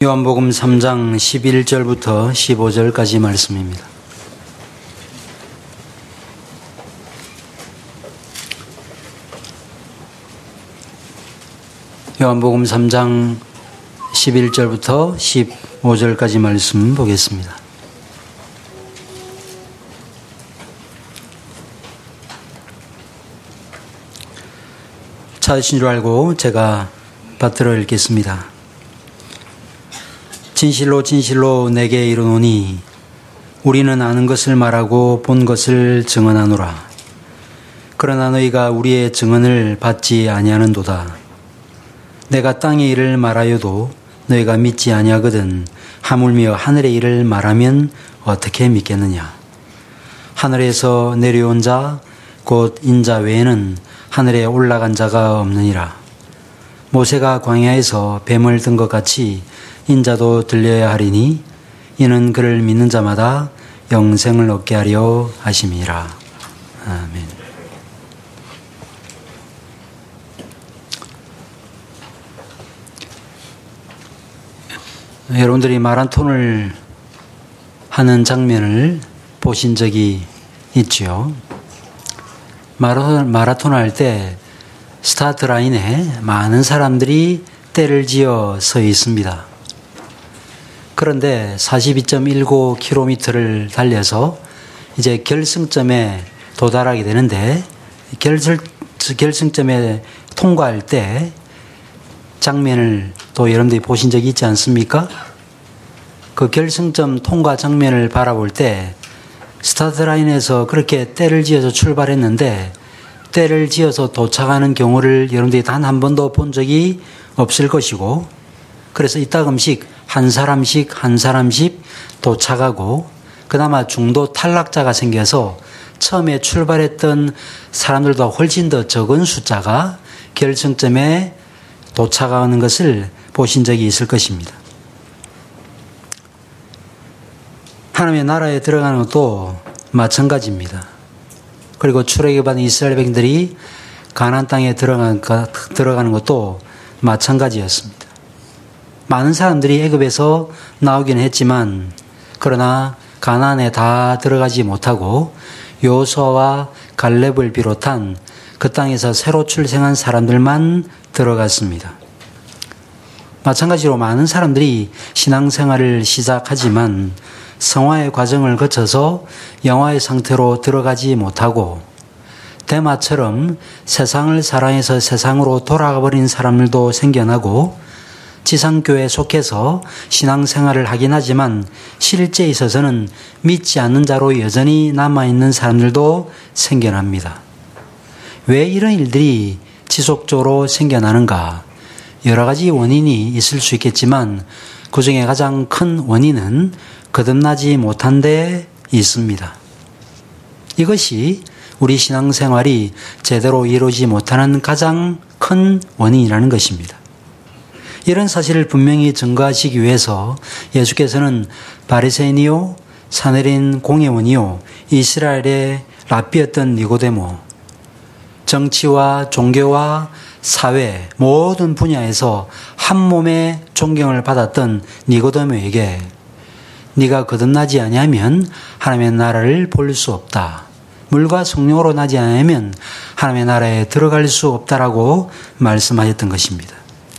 요한복음 3장 11절부터 15절까지 말씀입니다. 요한복음 3장 11절부터 15절까지 말씀 보겠습니다. 찾으신 줄 알고 제가 받들어 읽겠습니다. 진실로 진실로 내게 이르노니 우리는 아는 것을 말하고 본 것을 증언하노라. 그러나 너희가 우리의 증언을 받지 아니하는도다. 내가 땅의 일을 말하여도 너희가 믿지 아니하거든 하물며 하늘의 일을 말하면 어떻게 믿겠느냐. 하늘에서 내려온 자 곧 인자 외에는 하늘에 올라간 자가 없느니라. 모세가 광야에서 뱀을 든 것 같이 인자도 들려야 하리니 이는 그를 믿는 자마다 영생을 얻게 하려 하심이라. 아멘. 여러분들이 마라톤을 하는 장면을 보신 적이 있죠. 마라톤 할 때 스타트 라인에 많은 사람들이 때를 지어 서 있습니다. 그런데 42.19km를 달려서 이제 결승점에 도달하게 되는데 결승점에 통과할 때 장면을 또 여러분들이 보신 적이 있지 않습니까? 그 결승점 통과 장면을 바라볼 때 스타트 라인에서 그렇게 때를 지어서 출발했는데 때를 지어서 도착하는 경우를 여러분들이 단 한 번도 본 적이 없을 것이고, 그래서 이따금씩 한 사람씩 도착하고 그나마 중도 탈락자가 생겨서 처음에 출발했던 사람들보다 훨씬 더 적은 숫자가 결승점에 도착하는 것을 보신 적이 있을 것입니다. 하나님의 나라에 들어가는 것도 마찬가지입니다. 그리고 출애굽 받은 이스라엘 백성들이 가나안 땅에 들어가는 것도 마찬가지였습니다. 많은 사람들이 애굽에서 나오기는 했지만 그러나 가나안에 다 들어가지 못하고 여호수아와 갈렙을 비롯한 그 땅에서 새로 출생한 사람들만 들어갔습니다. 마찬가지로 많은 사람들이 신앙생활을 시작하지만 성화의 과정을 거쳐서 영화의 상태로 들어가지 못하고 데마처럼 세상을 사랑해서 세상으로 돌아가 버린 사람들도 생겨나고 지상교회에 속해서 신앙생활을 하긴 하지만 실제에 있어서는 믿지 않는 자로 여전히 남아있는 사람들도 생겨납니다. 왜 이런 일들이 지속적으로 생겨나는가? 여러 가지 원인이 있을 수 있겠지만 그 중에 가장 큰 원인은 거듭나지 못한 데 있습니다. 이것이 우리 신앙생활이 제대로 이루어지지 못하는 가장 큰 원인이라는 것입니다. 이런 사실을 분명히 증거하시기 위해서 예수께서는 바리새인이요 사내린 공회원이요 이스라엘의 랍비였던 니고데모, 정치와 종교와 사회 모든 분야에서 한 몸의 존경을 받았던 니고데모에게 네가 거듭나지 아니하면 하나님의 나라를 볼 수 없다. 물과 성령으로 나지 않으면 하나님의 나라에 들어갈 수 없다라고 말씀하셨던 것입니다.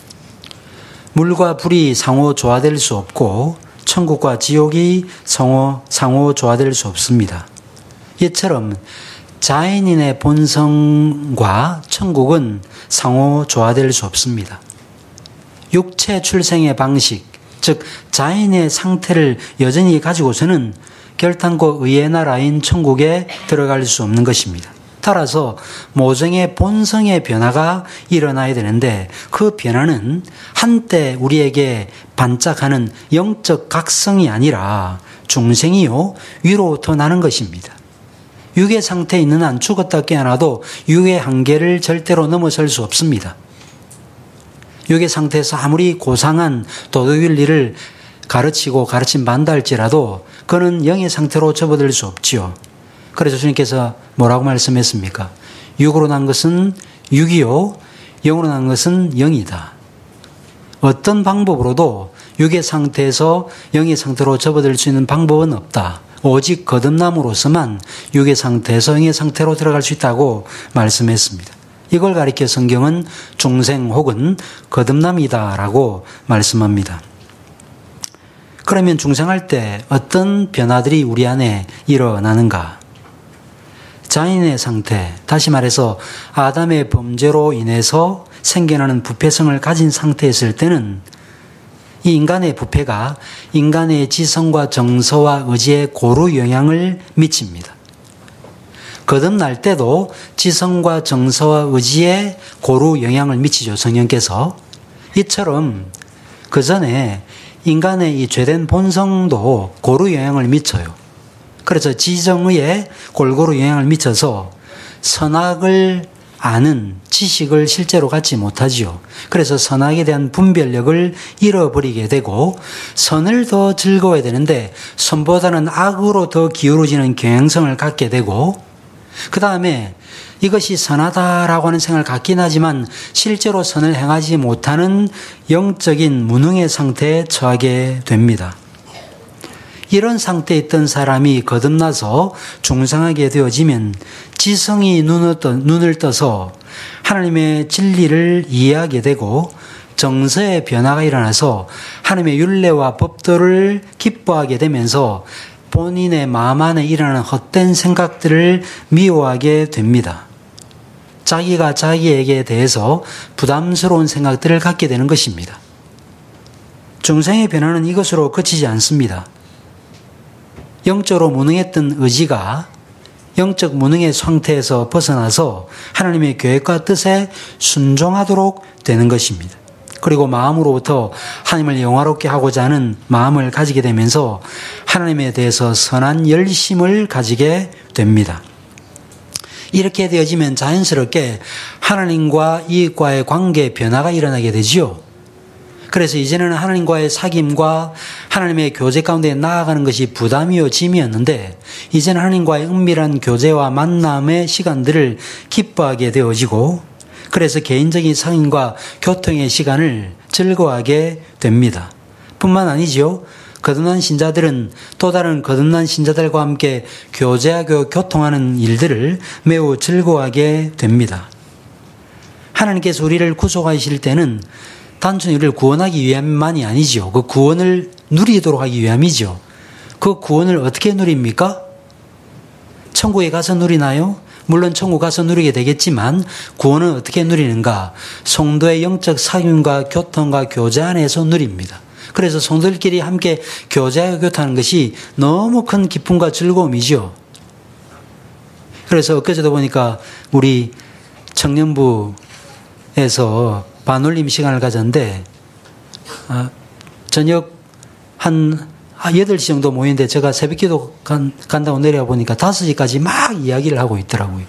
물과 불이 상호 조화될 수 없고 천국과 지옥이 상호 조화될 수 없습니다. 이처럼 자연인의 본성과 천국은 상호 조화될 수 없습니다. 육체 출생의 방식, 즉 자연의 상태를 여전히 가지고서는 결탄코 의의 나라인 천국에 들어갈 수 없는 것입니다. 따라서 모성의 본성의 변화가 일어나야 되는데 그 변화는 한때 우리에게 반짝하는 영적 각성이 아니라 중생이요 위로부터 나는 것입니다. 육의 상태에 있는 한 죽었다 깨어나도 육의 한계를 절대로 넘어설 수 없습니다. 육의 상태에서 아무리 고상한 도덕윤리를 가르침 받는다 할지라도 그는 영의 상태로 접어들 수 없지요. 그래서 주님께서 뭐라고 말씀했습니까? 육으로 난 것은 육이요 영으로 난 것은 영이다. 어떤 방법으로도 육의 상태에서 영의 상태로 접어들 수 있는 방법은 없다. 오직 거듭남으로서만 육의 상태에서 영의 상태로 들어갈 수 있다고 말씀했습니다. 이걸 가리켜 성경은 중생 혹은 거듭남이다라고 말씀합니다. 그러면 중생할 때 어떤 변화들이 우리 안에 일어나는가? 자인의 상태, 다시 말해서 아담의 범죄로 인해서 생겨나는 부패성을 가진 상태에 있을 때는 이 인간의 부패가 인간의 지성과 정서와 의지에 고루 영향을 미칩니다. 거듭날 때도 지성과 정서와 의지에 고루 영향을 미치죠. 성령께서. 이처럼 그 전에 인간의 이 죄된 본성도 고루 영향을 미쳐요. 그래서 지정의에 골고루 영향을 미쳐서 선악을 아는 지식을 실제로 갖지 못하지요. 그래서 선악에 대한 분별력을 잃어버리게 되고 선을 더 즐거워야 되는데 선보다는 악으로 더 기울어지는 경향성을 갖게 되고 그 다음에 이것이 선하다라고 하는 생각을 갖긴 하지만 실제로 선을 행하지 못하는 영적인 무능의 상태에 처하게 됩니다. 이런 상태에 있던 사람이 거듭나서 중생하게 되어지면 지성이 눈을 떠서 하나님의 진리를 이해하게 되고 정서의 변화가 일어나서 하나님의 율례와 법도를 기뻐하게 되면서 본인의 마음 안에 일어나는 헛된 생각들을 미워하게 됩니다. 자기가 자기에게 대해서 부담스러운 생각들을 갖게 되는 것입니다. 중생의 변화는 이것으로 그치지 않습니다. 영적으로 무능했던 의지가 영적 무능의 상태에서 벗어나서 하나님의 계획과 뜻에 순종하도록 되는 것입니다. 그리고 마음으로부터 하나님을 영화롭게 하고자 하는 마음을 가지게 되면서 하나님에 대해서 선한 열심을 가지게 됩니다. 이렇게 되어지면 자연스럽게 하나님과 이익과의 관계 변화가 일어나게 되지요. 그래서 이제는 하나님과의 사귐과 하나님의 교제 가운데 나아가는 것이 부담이요 짐이었는데 이제는 하나님과의 은밀한 교제와 만남의 시간들을 기뻐하게 되어지고 그래서 개인적인 상인과 교통의 시간을 즐거워하게 됩니다. 뿐만 아니죠. 거듭난 신자들은 또 다른 거듭난 신자들과 함께 교제하고 교통하는 일들을 매우 즐거워하게 됩니다. 하나님께서 우리를 구속하실 때는 단순히 우리를 구원하기 위함만이 아니죠. 그 구원을 누리도록 하기 위함이죠. 그 구원을 어떻게 누립니까? 천국에 가서 누리나요? 물론 천국 가서 누리게 되겠지만 구원은 어떻게 누리는가? 성도의 영적 사귐과 교통과 교제 안에서 누립니다. 그래서 성도들끼리 함께 교제하고 교통하는 것이 너무 큰 기쁨과 즐거움이죠. 그래서 엊그제도 보니까 우리 청년부에서 반올림 시간을 가졌는데 저녁 한 8시 정도 모이는데 제가 새벽기도 간다고 내려와 보니까 5시까지 막 이야기를 하고 있더라고요.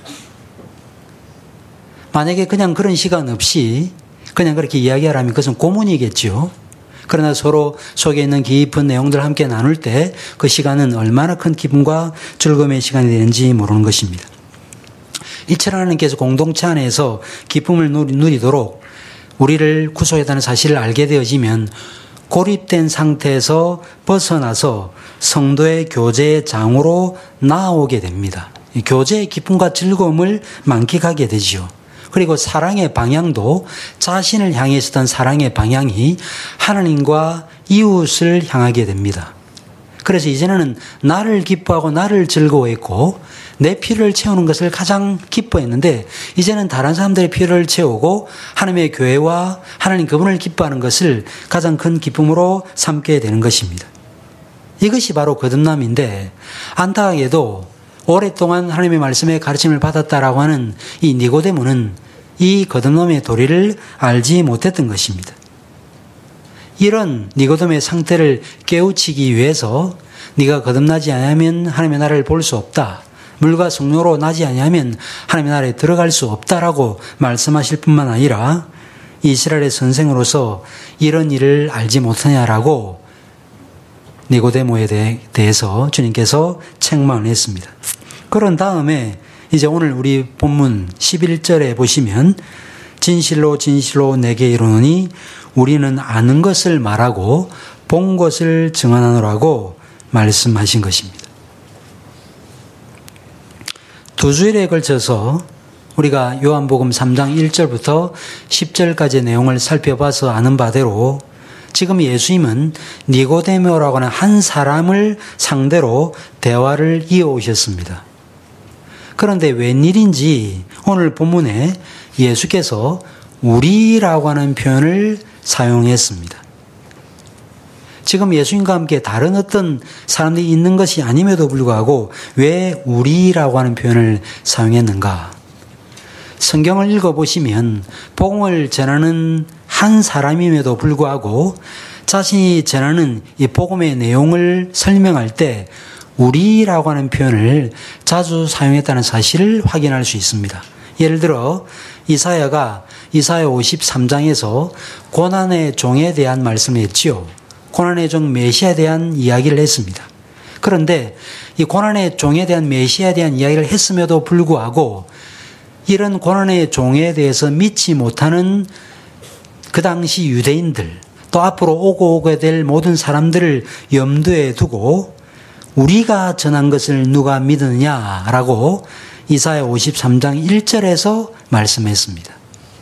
만약에 그냥 그런 시간 없이 그냥 그렇게 이야기하라면 그것은 고문이겠죠. 그러나 서로 속에 있는 깊은 내용들을 함께 나눌 때 그 시간은 얼마나 큰 기쁨과 즐거움의 시간이 되는지 모르는 것입니다. 이처럼 하나님께서 공동체 안에서 기쁨을 누리도록 우리를 구속했다는 사실을 알게 되어지면 고립된 상태에서 벗어나서 성도의 교제의 장으로 나아오게 됩니다. 교제의 기쁨과 즐거움을 만끽하게 되지요. 그리고 사랑의 방향도 자신을 향해 있었던 사랑의 방향이 하나님과 이웃을 향하게 됩니다. 그래서 이제는 나를 기뻐하고 나를 즐거워했고 내 필요를 채우는 것을 가장 기뻐했는데 이제는 다른 사람들의 필요를 채우고 하나님의 교회와 하나님 그분을 기뻐하는 것을 가장 큰 기쁨으로 삼게 되는 것입니다. 이것이 바로 거듭남인데 안타깝게도 오랫동안 하나님의 말씀에 가르침을 받았다라고 하는 이 니고데모는 이 거듭남의 도리를 알지 못했던 것입니다. 이런 니고데모의 상태를 깨우치기 위해서 네가 거듭나지 않으면 하나님의 나라를 볼 수 없다. 물과 성령으로 나지 아니하면 하나님의 나라에 들어갈 수 없다라고 말씀하실 뿐만 아니라 이스라엘의 선생으로서 이런 일을 알지 못하냐라고 니고데모에 대해서 주님께서 책망을 했습니다. 그런 다음에 이제 오늘 우리 본문 11절에 보시면 진실로 진실로 내게 이르노니 우리는 아는 것을 말하고 본 것을 증언하노라고 말씀하신 것입니다. 두 주일에 걸쳐서 우리가 요한복음 3장 1절부터 10절까지의 내용을 살펴봐서 아는 바대로 지금 예수님은 니고데모라고 하는 한 사람을 상대로 대화를 이어오셨습니다. 그런데 웬일인지 오늘 본문에 예수께서 우리라고 하는 표현을 사용했습니다. 지금 예수님과 함께 다른 어떤 사람들이 있는 것이 아님에도 불구하고 왜 우리라고 하는 표현을 사용했는가? 성경을 읽어보시면 복음을 전하는 한 사람임에도 불구하고 자신이 전하는 이 복음의 내용을 설명할 때 우리라고 하는 표현을 자주 사용했다는 사실을 확인할 수 있습니다. 예를 들어 이사야가 이사야 53장에서 고난의 종에 대한 말씀을 했지요. 고난의 종 메시아에 대한 이야기를 했습니다. 그런데 이 고난의 종에 대한 메시아에 대한 이야기를 했음에도 불구하고 이런 고난의 종에 대해서 믿지 못하는 그 당시 유대인들 또 앞으로 오게 될 모든 사람들을 염두에 두고 우리가 전한 것을 누가 믿느냐라고 이사야 53장 1절에서 말씀했습니다.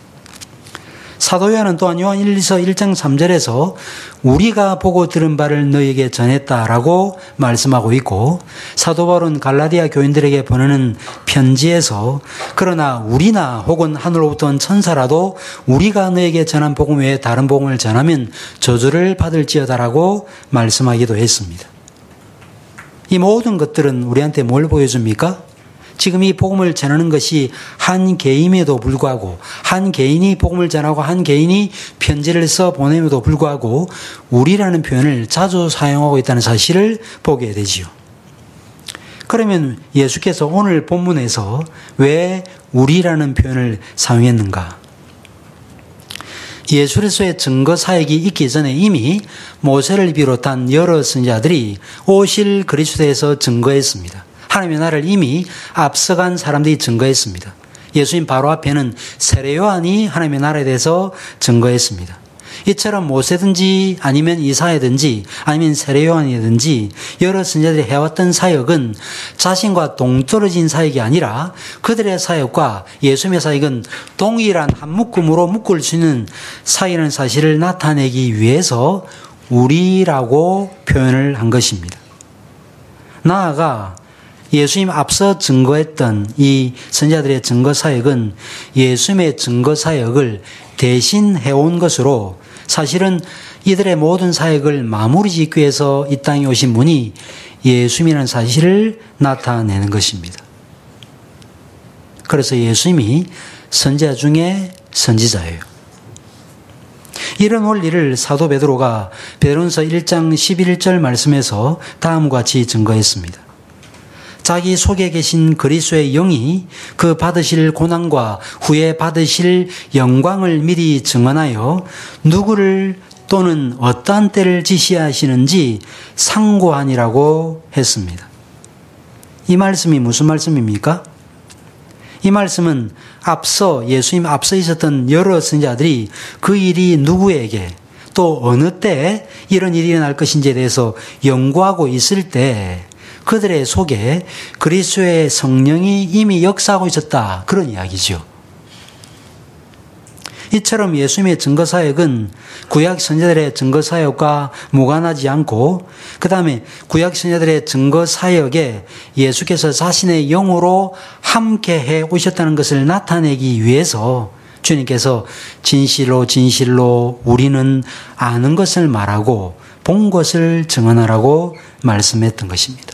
사도 요한은 또한 요한 1서 1장 3절에서 우리가 보고 들은 바를 너희에게 전했다라고 말씀하고 있고 사도 바울은 갈라디아 교인들에게 보내는 편지에서 그러나 우리나 혹은 하늘로부터 온 천사라도 우리가 너에게 전한 복음 외에 다른 복음을 전하면 저주를 받을지어다라고 말씀하기도 했습니다. 이 모든 것들은 우리한테 뭘 보여줍니까? 지금 이 복음을 전하는 것이 한 개인임에도 불구하고 한 개인이 복음을 전하고 한 개인이 편지를 써 보냄에도 불구하고 우리라는 표현을 자주 사용하고 있다는 사실을 보게 되지요. 그러면 예수께서 오늘 본문에서 왜 우리라는 표현을 사용했는가? 예수 그리스도의 증거 사역이 있기 전에 이미 모세를 비롯한 여러 선지자들이 오실 그리스도에서 증거했습니다. 하나님의 나라를 이미 앞서간 사람들이 증거했습니다. 예수님 바로 앞에는 세례 요한이 하나님의 나라에 대해서 증거했습니다. 이처럼 모세든지 아니면 이사야든지 아니면 세례 요한이든지 여러 선지자들이 해왔던 사역은 자신과 동떨어진 사역이 아니라 그들의 사역과 예수님의 사역은 동일한 한 묶음으로 묶을 수 있는 사이라는 사실을 나타내기 위해서 우리라고 표현을 한 것입니다. 나아가 예수님 앞서 증거했던 이 선지자들의 증거 사역은 예수님의 증거 사역을 대신 해온 것으로 사실은 이들의 모든 사역을 마무리 짓기 위해서 이 땅에 오신 분이 예수님이라는 사실을 나타내는 것입니다. 그래서 예수님이 선지자 중에 선지자예요. 이런 원리를 사도 베드로가 베드로전서 1장 11절 말씀에서 다음과 같이 증거했습니다. 자기 속에 계신 그리스도의 영이 그 받으실 고난과 후에 받으실 영광을 미리 증언하여 누구를 또는 어떠한 때를 지시하시는지 상고하니라고 했습니다. 이 말씀이 무슨 말씀입니까? 이 말씀은 앞서 예수님 앞서 있었던 여러 선지자들이 그 일이 누구에게 또 어느 때 이런 일이 일어날 것인지에 대해서 연구하고 있을 때 그들의 속에 그리스도의 성령이 이미 역사하고 있었다. 그런 이야기죠. 이처럼 예수님의 증거사역은 구약 선지자들의 증거사역과 무관하지 않고 그 다음에 구약 선지자들의 증거사역에 예수께서 자신의 영으로 함께해 오셨다는 것을 나타내기 위해서 주님께서 진실로 진실로 우리는 아는 것을 말하고 본 것을 증언하라고 말씀했던 것입니다.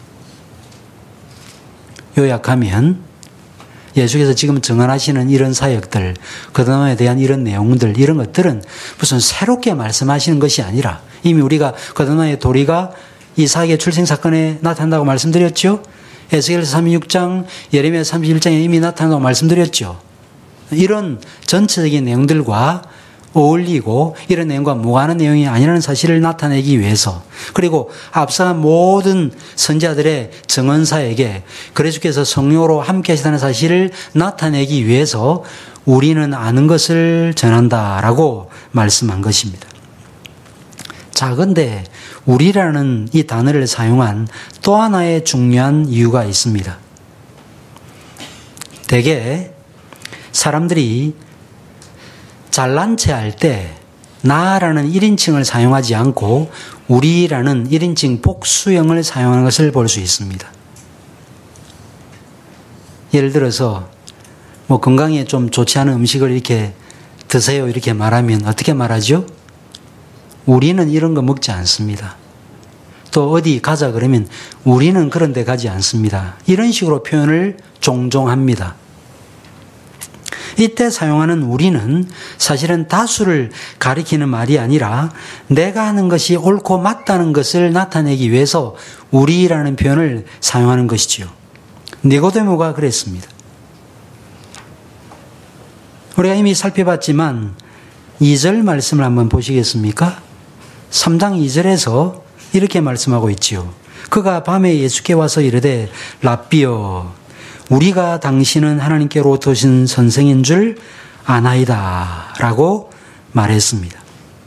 요약하면 예수께서 지금 증언하시는 이런 사역들, 거듭남에 대한 이런 내용들, 이런 것들은 무슨 새롭게 말씀하시는 것이 아니라 이미 우리가 거듭남의 도리가 이삭의 출생 사건에 나타난다고 말씀드렸죠. 에스겔서 36장, 예레미야 31장에 이미 나타난다고 말씀드렸죠. 이런 전체적인 내용들과 어울리고 이런 내용과 무관한 내용이 아니라는 사실을 나타내기 위해서 그리고 앞서간 모든 선지자들의 증언사에게 그리스도께서 성령으로 함께 하시다는 사실을 나타내기 위해서 우리는 아는 것을 전한다라고 말씀한 것입니다. 자, 근데 우리라는 이 단어를 사용한 또 하나의 중요한 이유가 있습니다. 대개 사람들이 잘난 체 할 때 나라는 1인칭을 사용하지 않고 우리라는 1인칭 복수형을 사용하는 것을 볼 수 있습니다. 예를 들어서 건강에 좀 좋지 않은 음식을 이렇게 드세요 이렇게 말하면 어떻게 말하죠? 우리는 이런 거 먹지 않습니다. 또 어디 가자 그러면 우리는 그런 데 가지 않습니다. 이런 식으로 표현을 종종 합니다. 이때 사용하는 우리는 사실은 다수를 가리키는 말이 아니라 내가 하는 것이 옳고 맞다는 것을 나타내기 위해서 우리라는 표현을 사용하는 것이지요. 니고데모가 그랬습니다. 우리가 이미 살펴봤지만 2절 말씀을 한번 보시겠습니까? 3장 2절에서 이렇게 말씀하고 있지요. 그가 밤에 예수께 와서 이르되 랍비여 우리가 당신은 하나님께로부터 오신 선생인 줄 아나이다 라고 말했습니다.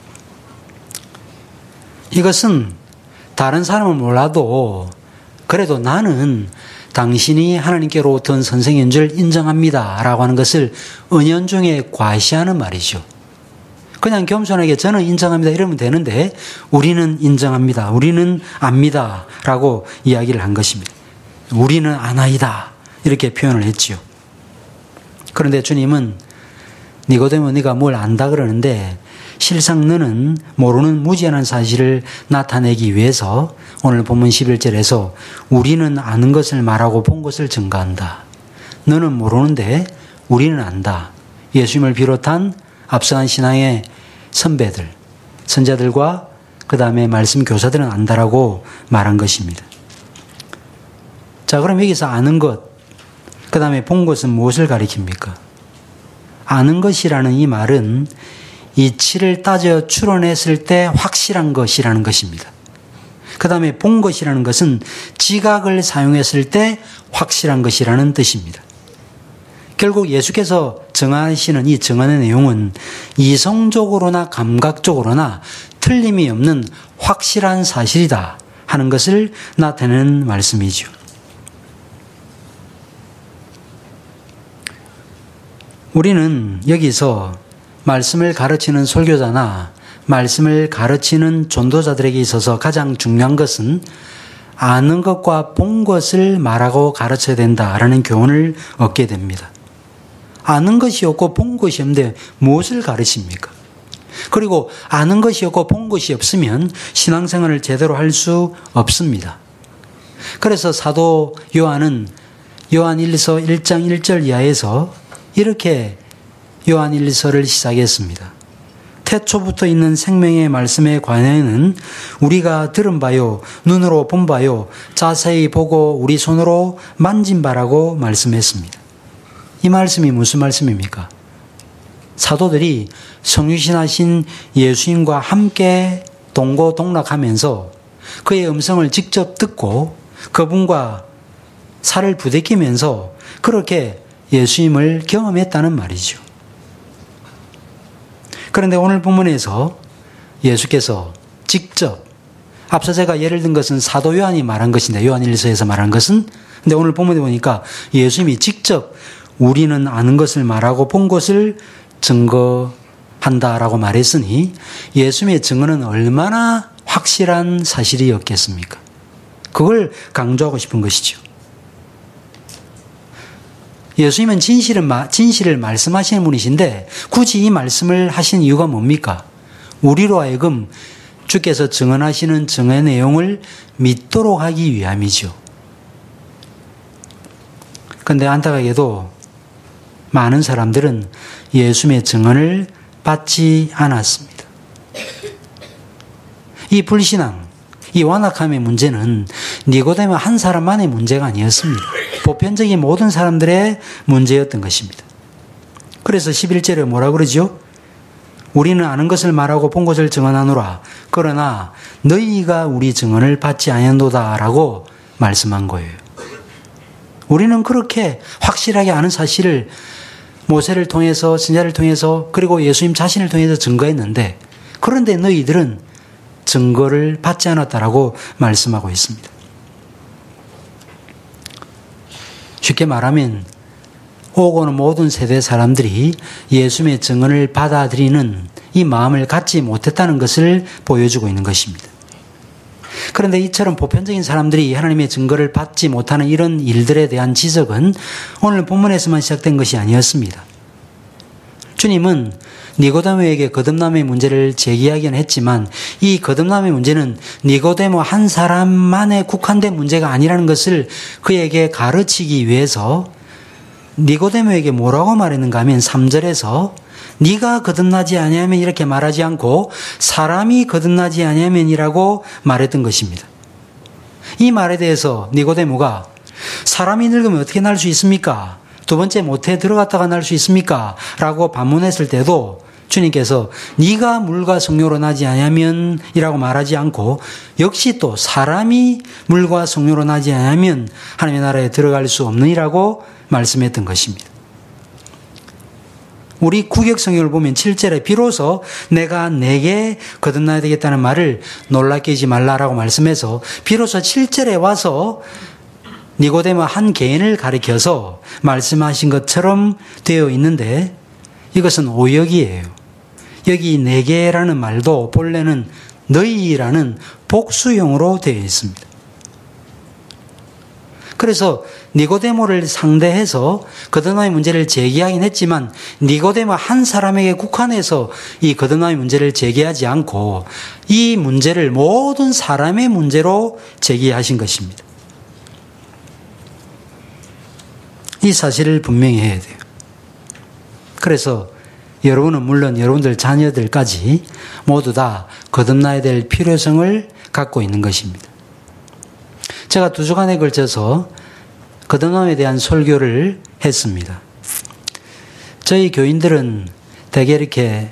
이것은 다른 사람은 몰라도 그래도 나는 당신이 하나님께로부터 온 선생인 줄 인정합니다 라고 하는 것을 은연중에 과시하는 말이죠. 그냥 겸손하게 저는 인정합니다 이러면 되는데 우리는 인정합니다. 우리는 압니다 라고 이야기를 한 것입니다. 우리는 아나이다 이렇게 표현을 했지요. 그런데 주님은 니고데모 네가 뭘 안다 그러는데 실상 너는 모르는 무지한 사실을 나타내기 위해서 오늘 본문 11절에서 우리는 아는 것을 말하고 본 것을 증거한다. 너는 모르는데 우리는 안다. 예수님을 비롯한 앞서간 신앙의 선배들, 선자들과 그 다음에 말씀 교사들은 안다라고 말한 것입니다. 자, 그럼 여기서 아는 것, 그 다음에 본 것은 무엇을 가리킵니까? 아는 것이라는 이 말은 이치를 따져 추론했을 때 확실한 것이라는 것입니다. 그 다음에 본 것이라는 것은 지각을 사용했을 때 확실한 것이라는 뜻입니다. 결국 예수께서 정하시는 이 정하는 내용은 이성적으로나 감각적으로나 틀림이 없는 확실한 사실이다 하는 것을 나타내는 말씀이죠. 우리는 여기서 말씀을 가르치는 설교자나 말씀을 가르치는 전도자들에게 있어서 가장 중요한 것은 아는 것과 본 것을 말하고 가르쳐야 된다라는 교훈을 얻게 됩니다. 아는 것이 없고 본 것이 없는데 무엇을 가르칩니까? 그리고 아는 것이 없고 본 것이 없으면 신앙생활을 제대로 할 수 없습니다. 그래서 사도 요한은 요한 1서 1장 1절 이하에서 이렇게 요한 1서를 시작했습니다. 태초부터 있는 생명의 말씀에 관해는 우리가 들은 바요, 눈으로 본 바요, 자세히 보고 우리 손으로 만진 바라고 말씀했습니다. 이 말씀이 무슨 말씀입니까? 사도들이 성육신하신 예수님과 함께 동고동락하면서 그의 음성을 직접 듣고 그분과 살을 부대끼면서 그렇게 예수님을 경험했다는 말이죠. 그런데 오늘 본문에서 예수께서 직접, 앞서 제가 예를 든 것은 사도 요한이 말한 것인데 요한 1서에서 말한 것은, 근데 오늘 본문에 보니까 예수님이 직접 우리는 아는 것을 말하고 본 것을 증거한다라고 말했으니 예수님의 증거는 얼마나 확실한 사실이었겠습니까? 그걸 강조하고 싶은 것이죠. 예수님은 진실을 말씀하시는 분이신데 굳이 이 말씀을 하신 이유가 뭡니까? 우리로 하여금 주께서 증언하시는 증언의 내용을 믿도록 하기 위함이죠. 그런데 안타깝게도 많은 사람들은 예수님의 증언을 받지 않았습니다. 이 불신앙, 이 완악함의 문제는 니고데모 한 사람만의 문제가 아니었습니다. 보편적인 모든 사람들의 문제였던 것입니다. 그래서 11절에 뭐라 그러죠? 우리는 아는 것을 말하고 본 것을 증언하노라. 그러나 너희가 우리 증언을 받지 아니한도다 라고 말씀한 거예요. 우리는 그렇게 확실하게 아는 사실을 모세를 통해서, 선지자를 통해서, 그리고 예수님 자신을 통해서 증거했는데, 그런데 너희들은 증거를 받지 않았다라고 말씀하고 있습니다. 쉽게 말하면 오고 오는 모든 세대 사람들이 예수님의 증언을 받아들이는 이 마음을 갖지 못했다는 것을 보여주고 있는 것입니다. 그런데 이처럼 보편적인 사람들이 하나님의 증거를 받지 못하는 이런 일들에 대한 지적은 오늘 본문에서만 시작된 것이 아니었습니다. 주님은 니고데모에게 거듭남의 문제를 제기하기는 했지만 이 거듭남의 문제는 니고데모 한 사람만에 국한된 문제가 아니라는 것을 그에게 가르치기 위해서 니고데모에게 뭐라고 말했는가 하면 3절에서 네가 거듭나지 아니하면 이렇게 말하지 않고 사람이 거듭나지 아니하면이라고 말했던 것입니다. 이 말에 대해서 니고데모가 사람이 늙으면 어떻게 날 수 있습니까? 두 번째 모태에 들어갔다가 날 수 있습니까? 라고 반문했을 때도 주님께서 네가 물과 성령으로 나지 아니하면 이라고 말하지 않고 역시 또 사람이 물과 성령으로 나지 아니하면 하나님의 나라에 들어갈 수 없느니라고 말씀했던 것입니다. 우리 구약 성경을 보면 7절에 비로소 내가 내게 거듭나야 되겠다는 말을 놀랍게 하지 말라라고 말씀해서 비로소 7절에 와서 니고데모 한 개인을 가리켜서 말씀하신 것처럼 되어 있는데 이것은 오역이에요. 여기 내게라는 말도 본래는 너희라는 복수형으로 되어 있습니다. 그래서 니고데모를 상대해서 거듭남의 문제를 제기하긴 했지만 니고데모 한 사람에게 국한해서 이 거듭남의 문제를 제기하지 않고 이 문제를 모든 사람의 문제로 제기하신 것입니다. 이 사실을 분명히 해야 돼요. 그래서 여러분은 물론 여러분들 자녀들까지 모두 다 거듭나야 될 필요성을 갖고 있는 것입니다. 제가 2주간에 걸쳐서 거듭남에 대한 설교를 했습니다. 저희 교인들은 되게 이렇게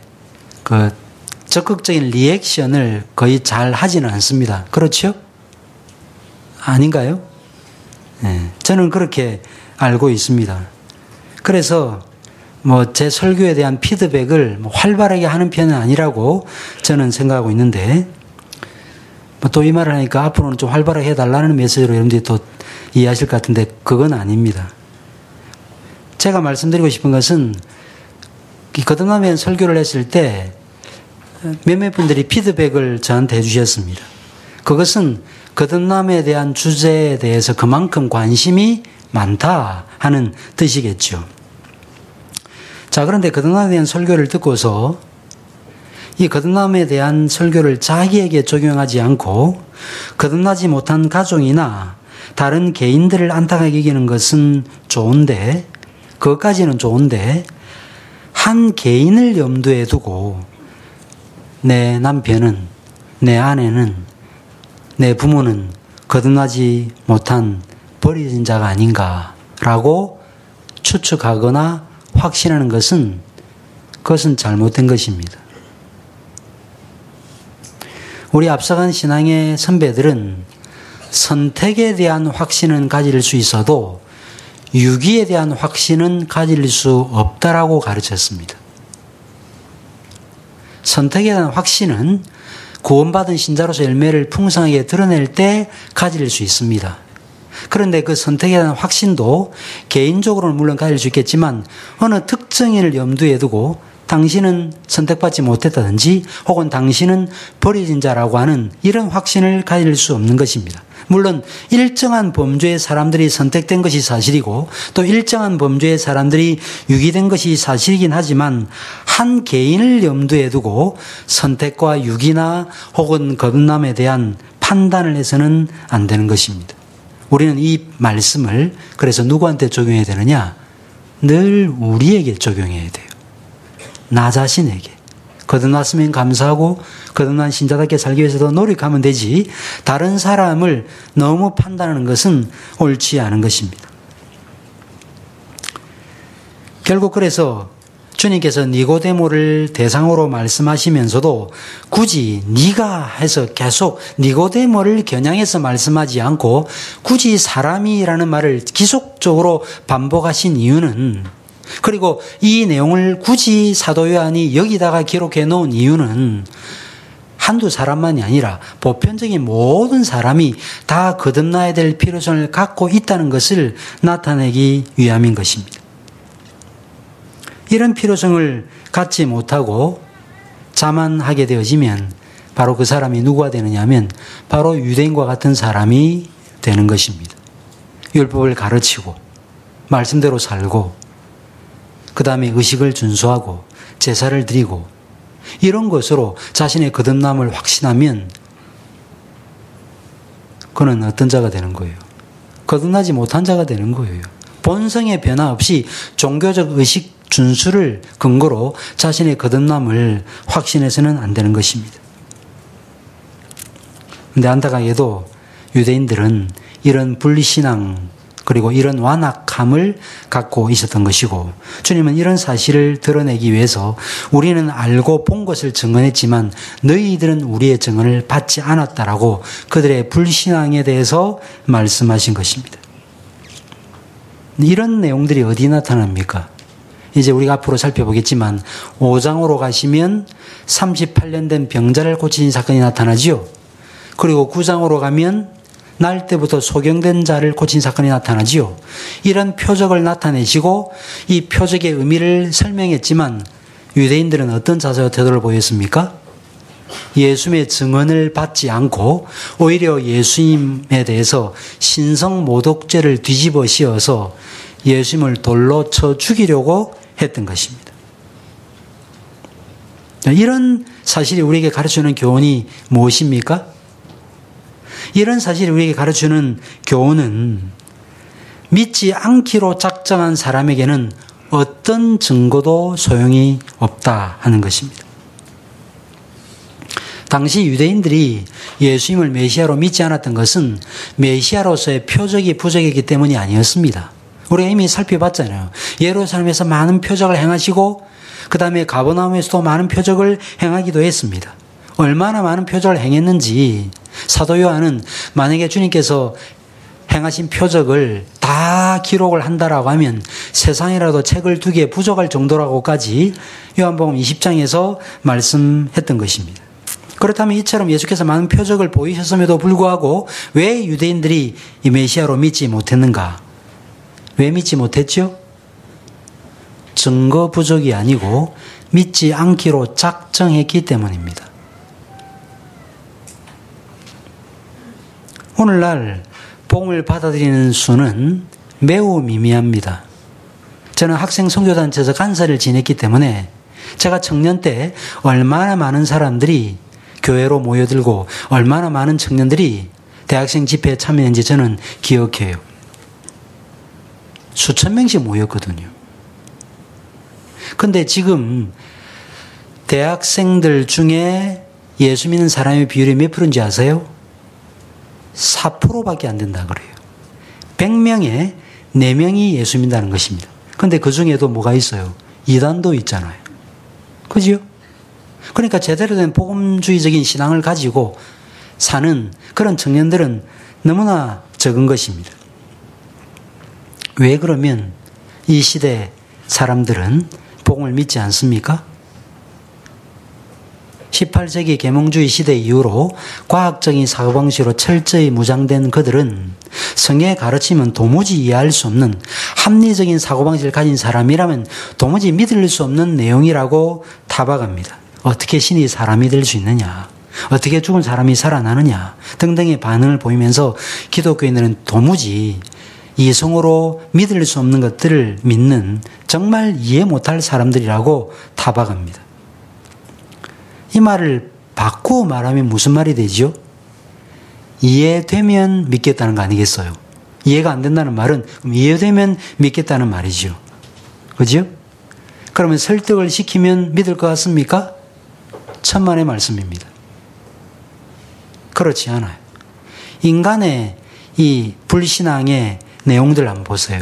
적극적인 리액션을 거의 잘 하지는 않습니다. 그렇죠? 아닌가요? 네, 저는 그렇게 알고 있습니다. 그래서 제 설교에 대한 피드백을 활발하게 하는 편은 아니라고 저는 생각하고 있는데, 또 이 말을 하니까 앞으로는 좀 활발하게 해달라는 메시지로 여러분들이 또 이해하실 것 같은데, 그건 아닙니다. 제가 말씀드리고 싶은 것은, 거듭남의 설교를 했을 때 몇몇 분들이 피드백을 저한테 해주셨습니다. 그것은 거듭남에 대한 주제에 대해서 그만큼 관심이 많다 하는 뜻이겠죠. 자, 그런데 거듭남에 대한 설교를 듣고서 이 거듭남에 대한 설교를 자기에게 적용하지 않고 거듭나지 못한 가족이나 다른 개인들을 안타깝게 여기는 것은 좋은데, 그것까지는 좋은데 한 개인을 염두에 두고 내 남편은, 내 아내는, 내 부모는 거듭나지 못한 버려진 자가 아닌가라고 추측하거나 확신하는 것은 그것은 잘못된 것입니다. 우리 앞서간 신앙의 선배들은 선택에 대한 확신은 가질 수 있어도 유기에 대한 확신은 가질 수 없다라고 가르쳤습니다. 선택에 대한 확신은 구원받은 신자로서 열매를 풍성하게 드러낼 때 가질 수 있습니다. 그런데 그 선택에 대한 확신도 개인적으로는 물론 가질 수 있겠지만 어느 특정인을 염두에 두고 당신은 선택받지 못했다든지 혹은 당신은 버려진 자라고 하는 이런 확신을 가질 수 없는 것입니다. 물론 일정한 범죄의 사람들이 선택된 것이 사실이고 또 일정한 범죄의 사람들이 유기된 것이 사실이긴 하지만 한 개인을 염두에 두고 선택과 유기나 혹은 거듭남에 대한 판단을 해서는 안 되는 것입니다. 우리는 이 말씀을 그래서 누구한테 적용해야 되느냐? 늘 우리에게 적용해야 돼요. 나 자신에게. 거듭났으면 감사하고 거듭난 신자답게 살기 위해서도 노력하면 되지, 다른 사람을 너무 판단하는 것은 옳지 않은 것입니다. 결국 그래서 주님께서 니고데모를 대상으로 말씀하시면서도 굳이 네가 해서 계속 니고데모를 겨냥해서 말씀하지 않고 굳이 사람이라는 말을 지속적으로 반복하신 이유는, 그리고 이 내용을 굳이 사도 요한이 여기다가 기록해 놓은 이유는 한두 사람만이 아니라 보편적인 모든 사람이 다 거듭나야 될 필요성을 갖고 있다는 것을 나타내기 위함인 것입니다. 이런 필요성을 갖지 못하고 자만하게 되어지면 바로 그 사람이 누구가 되느냐 하면 바로 유대인과 같은 사람이 되는 것입니다. 율법을 가르치고 말씀대로 살고 그 다음에 의식을 준수하고 제사를 드리고 이런 것으로 자신의 거듭남을 확신하면 그는 어떤 자가 되는 거예요? 거듭나지 못한 자가 되는 거예요. 본성의 변화 없이 종교적 의식 준수를 근거로 자신의 거듭남을 확신해서는 안 되는 것입니다. 그런데 안타깝게도 유대인들은 이런 분리신앙 그리고 이런 완악함을 갖고 있었던 것이고 주님은 이런 사실을 드러내기 위해서 우리는 알고 본 것을 증언했지만 너희들은 우리의 증언을 받지 않았다라고 그들의 불신앙에 대해서 말씀하신 것입니다. 이런 내용들이 어디 나타납니까? 이제 우리가 앞으로 살펴보겠지만 5장으로 가시면 38년 된 병자를 고치신 사건이 나타나지요. 그리고 9장으로 가면 날 때부터 소경된 자를 고친 사건이 나타나지요. 이런 표적을 나타내시고 이 표적의 의미를 설명했지만 유대인들은 어떤 자세와 태도를 보였습니까? 예수님의 증언을 받지 않고 오히려 예수님에 대해서 신성모독죄를 뒤집어 씌워서 예수님을 돌로 쳐 죽이려고 했던 것입니다. 이런 사실이 우리에게 가르쳐주는 교훈이 무엇입니까? 이런 사실이 우리에게 가르쳐주는 교훈은 믿지 않기로 작정한 사람에게는 어떤 증거도 소용이 없다 하는 것입니다. 당시 유대인들이 예수님을 메시아로 믿지 않았던 것은 메시아로서의 표적이 부족했기 때문이 아니었습니다. 우리가 이미 살펴봤잖아요. 예루살렘에서 많은 표적을 행하시고 그 다음에 가버나움에서도 많은 표적을 행하기도 했습니다. 얼마나 많은 표적을 행했는지 사도 요한은 만약에 주님께서 행하신 표적을 다 기록을 한다라고 하면 세상이라도 책을 2개 부족할 정도라고까지 요한복음 20장에서 말씀했던 것입니다. 그렇다면 이처럼 예수께서 많은 표적을 보이셨음에도 불구하고 왜 유대인들이 이 메시아로 믿지 못했는가? 왜 믿지 못했죠? 증거 부족이 아니고 믿지 않기로 작정했기 때문입니다. 오늘날 복음을 받아들이는 수는 매우 미미합니다. 저는 학생 선교단체에서 간사를 지냈기 때문에 제가 청년 때 얼마나 많은 사람들이 교회로 모여들고 얼마나 많은 청년들이 대학생 집회에 참여했는지 저는 기억해요. 수천 명씩 모였거든요. 근데 지금 대학생들 중에 예수 믿는 사람의 비율이 몇 프로인지 아세요? 4%밖에 안 된다 그래요. 100명에 4명이 예수 믿는다는 것입니다. 근데 그 중에도 뭐가 있어요? 이단도 있잖아요. 그죠? 그러니까 제대로 된 복음주의적인 신앙을 가지고 사는 그런 청년들은 너무나 적은 것입니다. 왜 그러면 이 시대 사람들은 복음을 믿지 않습니까? 18세기 계몽주의 시대 이후로 과학적인 사고방식으로 철저히 무장된 그들은 성경의 가르침은 도무지 이해할 수 없는 합리적인 사고방식을 가진 사람이라면 도무지 믿을 수 없는 내용이라고 타박합니다. 어떻게 신이 사람이 될 수 있느냐, 어떻게 죽은 사람이 살아나느냐 등등의 반응을 보이면서 기독교인들은 도무지 이성으로 믿을 수 없는 것들을 믿는 정말 이해 못할 사람들이라고 타박합니다. 이 말을 바꾸어 말하면 무슨 말이 되죠? 이해되면 믿겠다는 거 아니겠어요? 이해가 안 된다는 말은 이해되면 믿겠다는 말이죠. 그죠? 그러면 설득을 시키면 믿을 것 같습니까? 천만의 말씀입니다. 그렇지 않아요. 인간의 이 불신앙의 내용들 한번 보세요.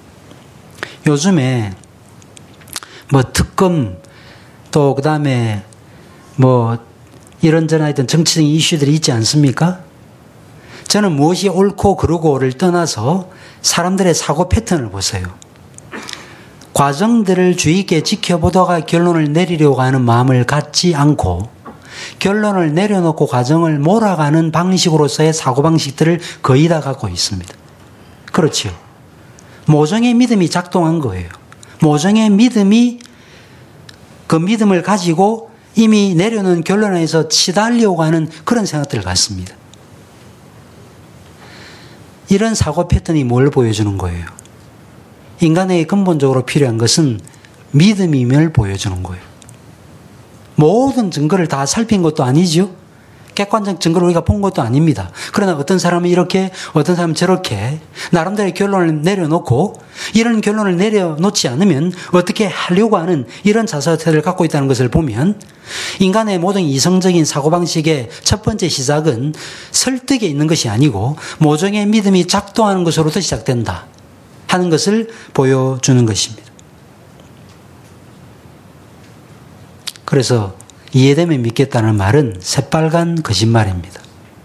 요즘에 뭐 특검 또 그다음에 뭐 이런저런 하여튼 정치적인 이슈들이 있지 않습니까? 저는 무엇이 옳고 그르고를 떠나서 사람들의 사고 패턴을 보세요. 과정들을 주의 있게 지켜보다가 결론을 내리려고 하는 마음을 갖지 않고 결론을 내려놓고 과정을 몰아가는 방식으로서의 사고방식들을 거의 다 갖고 있습니다. 그렇지요. 모종의 믿음이 작동한 거예요. 모종의 믿음이 그 믿음을 가지고 이미 내려놓은 결론에서 치달려고 하는 그런 생각들을 갖습니다. 이런 사고 패턴이 뭘 보여주는 거예요? 인간에게 근본적으로 필요한 것은 믿음임을 보여주는 거예요. 모든 증거를 다 살핀 것도 아니죠. 객관적 증거를 우리가 본 것도 아닙니다. 그러나 어떤 사람은 이렇게, 어떤 사람은 저렇게 나름대로의 결론을 내려놓고 이런 결론을 내려놓지 않으면 어떻게 하려고 하는 이런 자세를 갖고 있다는 것을 보면 인간의 모든 이성적인 사고방식의 첫 번째 시작은 설득에 있는 것이 아니고 모종의 믿음이 작동하는 것으로부터 시작된다 하는 것을 보여주는 것입니다. 그래서 이해되면 믿겠다는 말은 새빨간 거짓말입니다.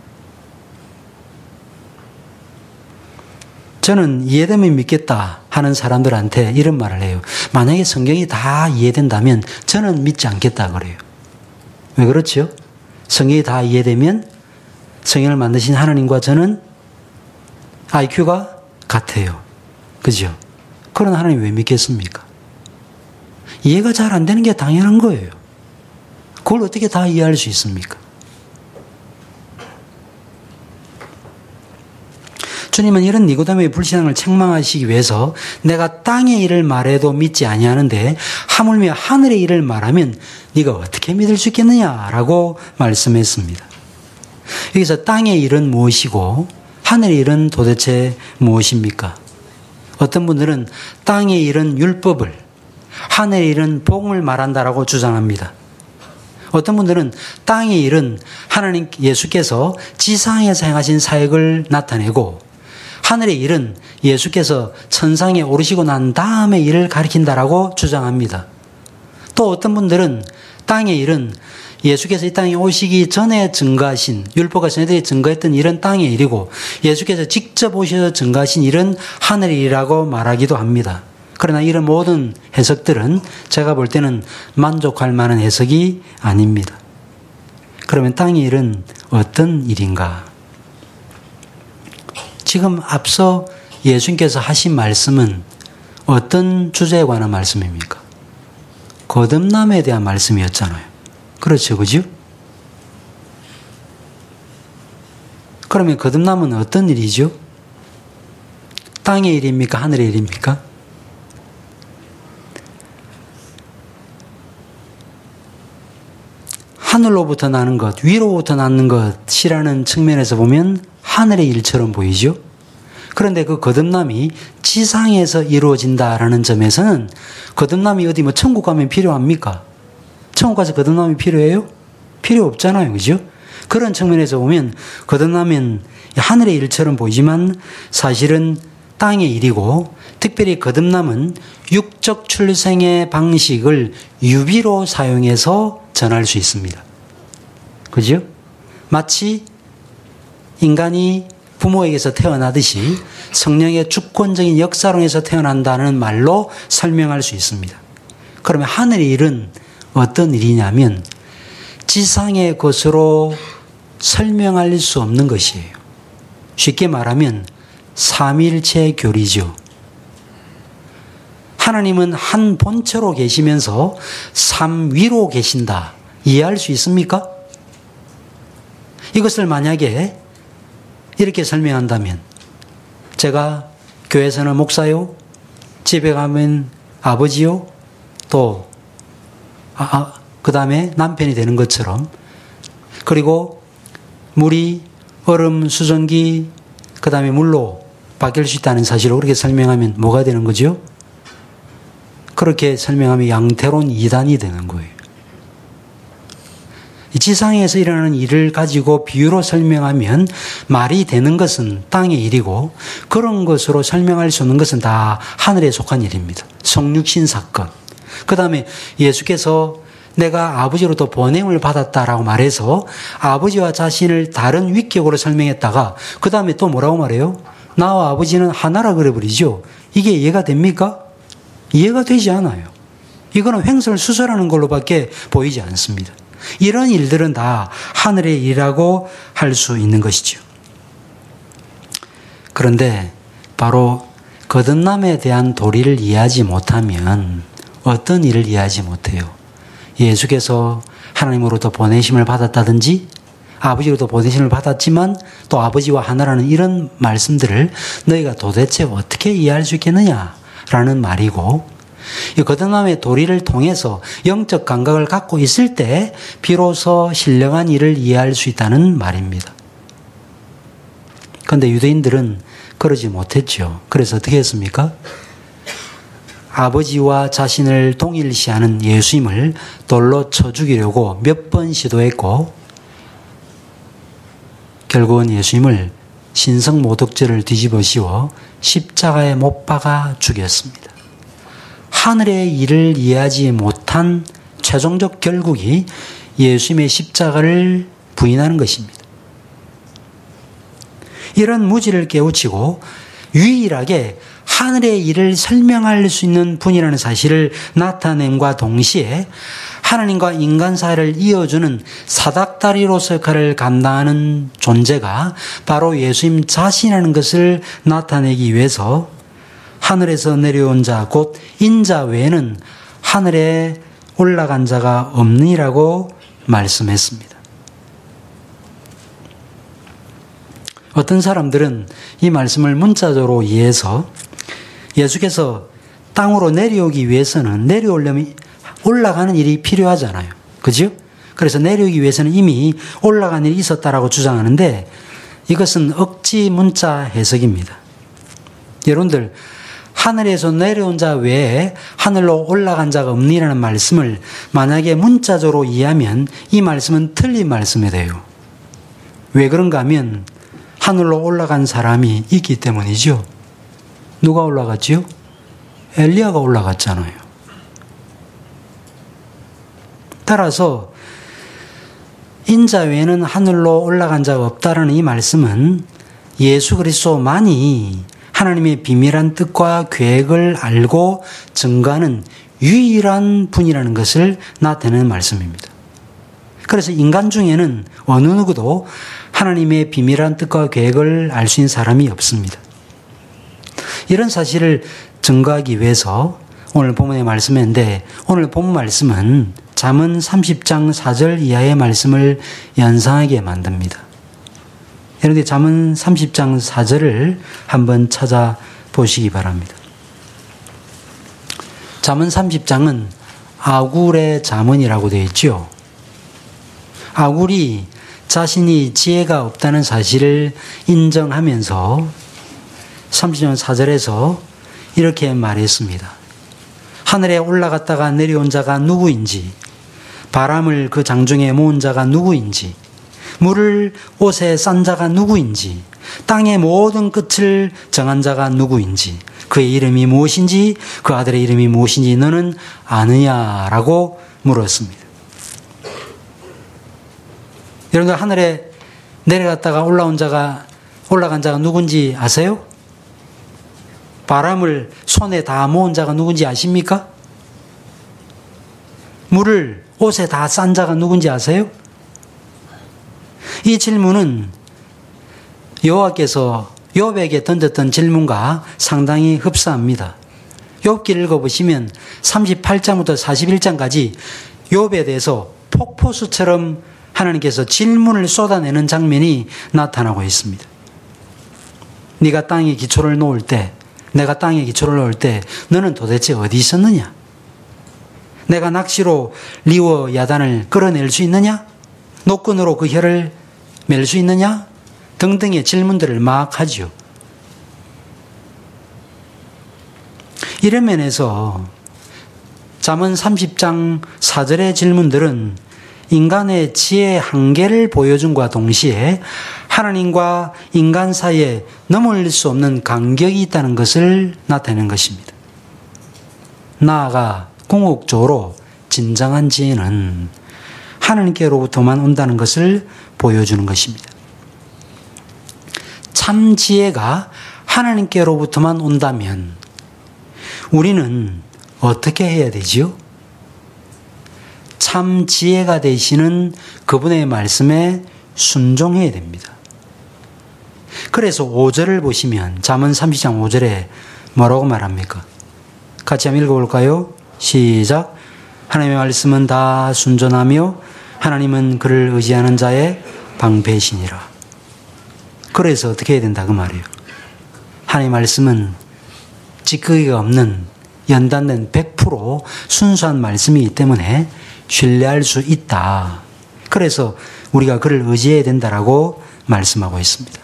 저는 이해되면 믿겠다 하는 사람들한테 이런 말을 해요. 만약에 성경이 다 이해된다면 저는 믿지 않겠다 그래요. 왜 그렇죠? 성경이 다 이해되면 성경을 만드신 하나님과 저는 IQ가 같아요. 그죠? 그런 하나님 왜 믿겠습니까? 이해가 잘 안 되는 게 당연한 거예요. 그걸 어떻게 다 이해할 수 있습니까? 주님은 이런 니고데모의 불신앙을 책망하시기 위해서 내가 땅의 일을 말해도 믿지 아니하는데 하물며 하늘의 일을 말하면 네가 어떻게 믿을 수 있겠느냐라고 말씀했습니다. 여기서 땅의 일은 무엇이고 하늘의 일은 도대체 무엇입니까? 어떤 분들은 땅의 일은 율법을, 하늘의 일은 복음을 말한다라고 주장합니다. 어떤 분들은 땅의 일은 하나님 예수께서 지상에서 행하신 사역을 나타내고 하늘의 일은 예수께서 천상에 오르시고 난 다음의 일을 가리킨다라고 주장합니다. 또 어떤 분들은 땅의 일은 예수께서 이 땅에 오시기 전에 증거하신 율법과 전에들이 증거했던 일은 땅의 일이고 예수께서 직접 오셔서 증거하신 일은 하늘의 일이라고 말하기도 합니다. 그러나 이런 모든 해석들은 제가 볼 때는 만족할 만한 해석이 아닙니다. 그러면 땅의 일은 어떤 일인가? 지금 앞서 예수님께서 하신 말씀은 어떤 주제에 관한 말씀입니까? 거듭남에 대한 말씀이었잖아요. 그렇죠, 그죠? 그러면 거듭남은 어떤 일이죠? 땅의 일입니까? 하늘의 일입니까? 하늘로부터 나는 것, 위로부터 나는 것이라는 측면에서 보면 하늘의 일처럼 보이죠? 그런데 그 거듭남이 지상에서 이루어진다라는 점에서는 거듭남이 어디 뭐 천국 가면 필요합니까? 천국 가서 거듭남이 필요해요? 필요 없잖아요. 그죠? 그런 측면에서 보면 거듭남은 하늘의 일처럼 보이지만 사실은 땅의 일이고 특별히 거듭남은 육적 출생의 방식을 유비로 사용해서 전할 수 있습니다. 그죠? 마치 인간이 부모에게서 태어나듯이 성령의 주권적인 역사론에서 태어난다는 말로 설명할 수 있습니다. 그러면 하늘의 일은 어떤 일이냐면 지상의 것으로 설명할 수 없는 것이에요. 쉽게 말하면 삼위일체 교리죠. 하나님은 한 본체로 계시면서 삼위로 계신다. 이해할 수 있습니까? 이것을 만약에 이렇게 설명한다면 제가 교회에서는 목사요, 집에 가면 아버지요, 또 그 다음에 남편이 되는 것처럼 그리고 물이 얼음, 수증기, 그 다음에 물로 바뀔 수 있다는 사실을 그렇게 설명하면 뭐가 되는 거죠? 그렇게 설명하면 양태론 이단이 되는 거예요. 지상에서 일어나는 일을 가지고 비유로 설명하면 말이 되는 것은 땅의 일이고 그런 것으로 설명할 수 없는 것은 다 하늘에 속한 일입니다. 성육신 사건. 그 다음에 예수께서 내가 아버지로부터 보냄을 받았다라고 말해서 아버지와 자신을 다른 위격으로 설명했다가 그 다음에 또 뭐라고 말해요? 나와 아버지는 하나라 그래버리죠. 이게 이해가 됩니까? 이해가 되지 않아요. 이거는 횡설수설하는 걸로밖에 보이지 않습니다. 이런 일들은 다 하늘의 일이라고 할 수 있는 것이죠. 그런데 바로 거듭남에 대한 도리를 이해하지 못하면 어떤 일을 이해하지 못해요? 예수께서 하나님으로부터 보내심을 받았다든지 아버지로부터 보내심을 받았지만 또 아버지와 하나라는 이런 말씀들을 너희가 도대체 어떻게 이해할 수 있겠느냐라는 말이고, 이 거듭남의 도리를 통해서 영적 감각을 갖고 있을 때 비로소 신령한 일을 이해할 수 있다는 말입니다. 그런데 유대인들은 그러지 못했죠. 그래서 어떻게 했습니까? 아버지와 자신을 동일시하는 예수님을 돌로 쳐 죽이려고 몇 번 시도했고 결국은 예수님을 신성모독죄를 뒤집어 씌워 십자가에 못 박아 죽였습니다. 하늘의 일을 이해하지 못한 최종적 결국이 예수님의 십자가를 부인하는 것입니다. 이런 무지를 깨우치고 유일하게 하늘의 일을 설명할 수 있는 분이라는 사실을 나타냄과 동시에 하나님과 인간 사이를 이어주는 사닥다리로서 역할을 감당하는 존재가 바로 예수님 자신이라는 것을 나타내기 위해서 하늘에서 내려온 자 곧 인자 외에는 하늘에 올라간 자가 없느니라고 말씀했습니다. 어떤 사람들은 이 말씀을 문자적으로 이해해서 예수께서 땅으로 내려오기 위해서는 내려오려면 올라가는 일이 필요하잖아요. 그죠? 그래서 내려오기 위해서는 이미 올라간 일이 있었다라고 주장하는데 이것은 억지 문자 해석입니다. 여러분들 하늘에서 내려온 자 외에 하늘로 올라간 자가 없니라는 말씀을 만약에 문자적으로 이해하면 이 말씀은 틀린 말씀이 돼요. 왜 그런가 하면 하늘로 올라간 사람이 있기 때문이죠. 누가 올라갔지요? 엘리야가 올라갔잖아요. 따라서 인자 외에는 하늘로 올라간 자가 없다라는 이 말씀은 예수 그리스도만이 하나님의 비밀한 뜻과 계획을 알고 증거하는 유일한 분이라는 것을 나타내는 말씀입니다. 그래서 인간 중에는 어느 누구도 하나님의 비밀한 뜻과 계획을 알 수 있는 사람이 없습니다. 이런 사실을 증거하기 위해서 오늘 본문의 말씀인데 오늘 본문 말씀은 잠언 30장 4절 이하의 말씀을 연상하게 만듭니다. 여러분들 잠언 30장 4절을 한번 찾아보시기 바랍니다. 잠언 30장은 아굴의 잠언이라고 되어 있죠. 아굴이 자신이 지혜가 없다는 사실을 인정하면서 30장 4절에서 이렇게 말했습니다. 하늘에 올라갔다가 내려온 자가 누구인지, 바람을 그 장중에 모은 자가 누구인지, 물을 옷에 싼 자가 누구인지, 땅의 모든 끝을 정한 자가 누구인지, 그의 이름이 무엇인지, 그 아들의 이름이 무엇인지 너는 아느냐라고 물었습니다. 여러분들 하늘에 내려갔다가 올라간 자가 누군지 아세요? 바람을 손에 다 모은 자가 누군지 아십니까? 물을 옷에 다 싼 자가 누군지 아세요? 이 질문은 여호와께서 욥에게 던졌던 질문과 상당히 흡사합니다. 욥기를 읽어보시면 38장부터 41장까지 욥에 대해서 폭포수처럼 하나님께서 질문을 쏟아내는 장면이 나타나고 있습니다. 네가 땅에 기초를 놓을 때, 내가 땅에 기초를 놓을 때 너는 도대체 어디 있었느냐? 내가 낚시로 리워 야단을 끌어낼 수 있느냐? 노끈으로 그 혀를 맬 수 있느냐? 등등의 질문들을 막 하죠. 이런 면에서 잠언 30장 4절의 질문들은 인간의 지혜의 한계를 보여준과 동시에 하나님과 인간 사이에 넘을 수 없는 간격이 있다는 것을 나타내는 것입니다. 나아가 궁극적으로 진정한 지혜는 하나님께로부터만 온다는 것을 보여주는 것입니다. 참 지혜가 하나님께로부터만 온다면 우리는 어떻게 해야 되지요? 참 지혜가 되시는 그분의 말씀에 순종해야 됩니다. 그래서 5절을 보시면 잠언 30장 5절에 뭐라고 말합니까? 같이 한번 읽어볼까요? 시작. 하나님의 말씀은 다 순전하며 하나님은 그를 의지하는 자의 방패시니라. 그래서 어떻게 해야 된다 그 말이에요. 하나님의 말씀은 찌꺼기가 없는 연단된 100% 순수한 말씀이기 때문에 신뢰할 수 있다. 그래서 우리가 그를 의지해야 된다라고 말씀하고 있습니다.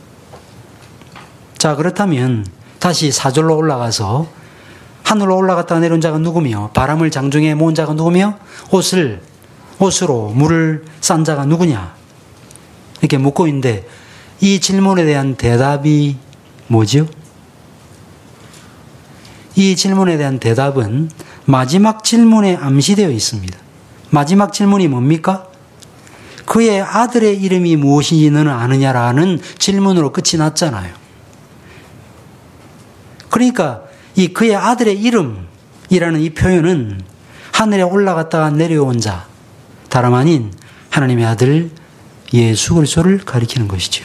자, 그렇다면 다시 4절로 올라가서 하늘로 올라갔다가 내려온 자가 누구며 바람을 장중에 모은 자가 누구며 옷으로 물을 싼 자가 누구냐 이렇게 묻고 있는데 이 질문에 대한 대답이 뭐죠? 이 질문에 대한 대답은 마지막 질문에 암시되어 있습니다. 마지막 질문이 뭡니까? 그의 아들의 이름이 무엇인지 너는 아느냐라는 질문으로 끝이 났잖아요. 그러니까 이 그의 아들의 이름이라는 이 표현은 하늘에 올라갔다가 내려온 자, 다름 아닌 하나님의 아들 예수 그리스도를 가리키는 것이지요.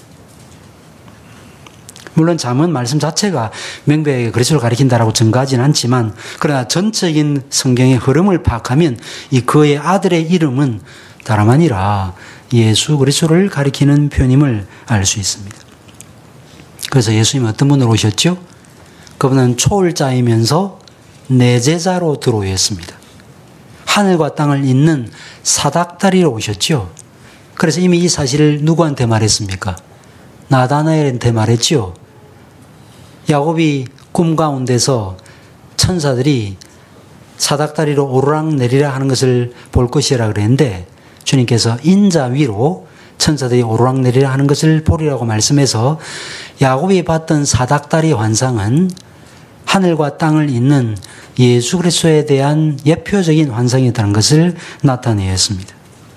물론 잠언 말씀 자체가 명백하게 그리스도를 가리킨다라고 증거하지는 않지만 그러나 전적인 성경의 흐름을 파악하면 이 그의 아들의 이름은 다름 아니라 예수 그리스도를 가리키는 표현임을 알 수 있습니다. 그래서 예수님은 어떤 분으로 오셨죠? 그분은 초월자이면서 내제자로 들어오셨습니다. 하늘과 땅을 잇는 사닥다리로 오셨죠. 그래서 이미 이 사실을 누구한테 말했습니까? 나다나엘한테 말했죠. 야곱이 꿈 가운데서 천사들이 사닥다리로 오르락내리락 하는 것을 볼 것이라 그랬는데 주님께서 인자 위로 천사들이 오르락내리락 하는 것을 보리라고 말씀해서 야곱이 봤던 사닥다리 환상은 하늘과 땅을 잇는 예수 그리스도에 대한 예표적인 환상이었다는 것을 나타내었습니다.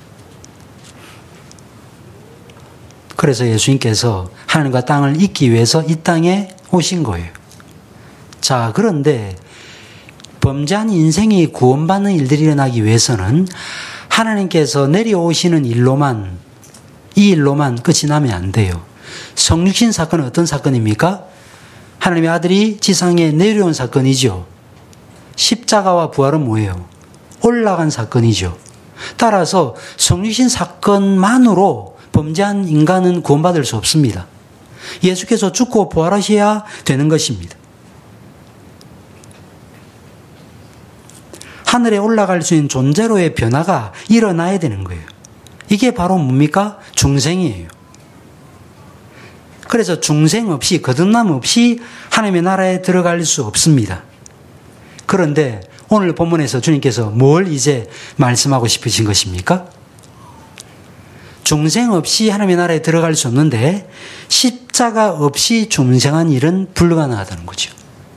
그래서 예수님께서 하늘과 땅을 잇기 위해서 이 땅에 오신 거예요. 자, 그런데 범죄한 인생이 구원받는 일들이 일어나기 위해서는 하나님께서 내려오시는 이 일로만 끝이 나면 안 돼요. 성육신 사건은 어떤 사건입니까? 하나님의 아들이 지상에 내려온 사건이죠. 십자가와 부활은 뭐예요? 올라간 사건이죠. 따라서 성육신 사건만으로 범죄한 인간은 구원받을 수 없습니다. 예수께서 죽고 부활하셔야 되는 것입니다. 하늘에 올라갈 수 있는 존재로의 변화가 일어나야 되는 거예요. 이게 바로 뭡니까? 중생이에요. 그래서 중생 없이, 거듭남 없이 하나님의 나라에 들어갈 수 없습니다. 그런데 오늘 본문에서 주님께서 뭘 이제 말씀하고 싶으신 것입니까? 중생 없이 하나님의 나라에 들어갈 수 없는데 십자가 없이 중생한 일은 불가능하다는 거죠.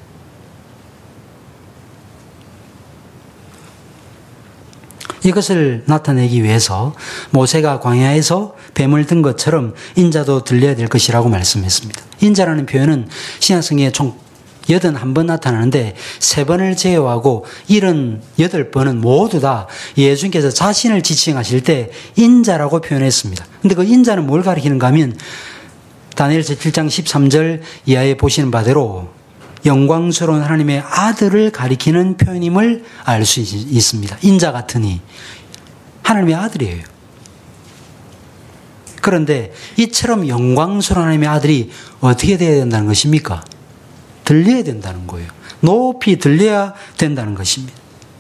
이것을 나타내기 위해서 모세가 광야에서 뱀을 든 것처럼 인자도 들려야 될 것이라고 말씀했습니다. 인자라는 표현은 신약성경에 총 81번 나타나는데 3번을 제외하고 78번은 모두 다 예수님께서 자신을 지칭하실 때 인자라고 표현했습니다. 근데 그 인자는 뭘 가리키는가 하면 다니엘서 7장 13절 이하에 보시는 바대로 영광스러운 하나님의 아들을 가리키는 표현임을 알 수 있습니다. 인자 같으니 하나님의 아들이에요. 그런데 이처럼 영광스러운 하나님의 아들이 어떻게 되어야 된다는 것입니까? 들려야 된다는 거예요. 높이 들려야 된다는 것입니다.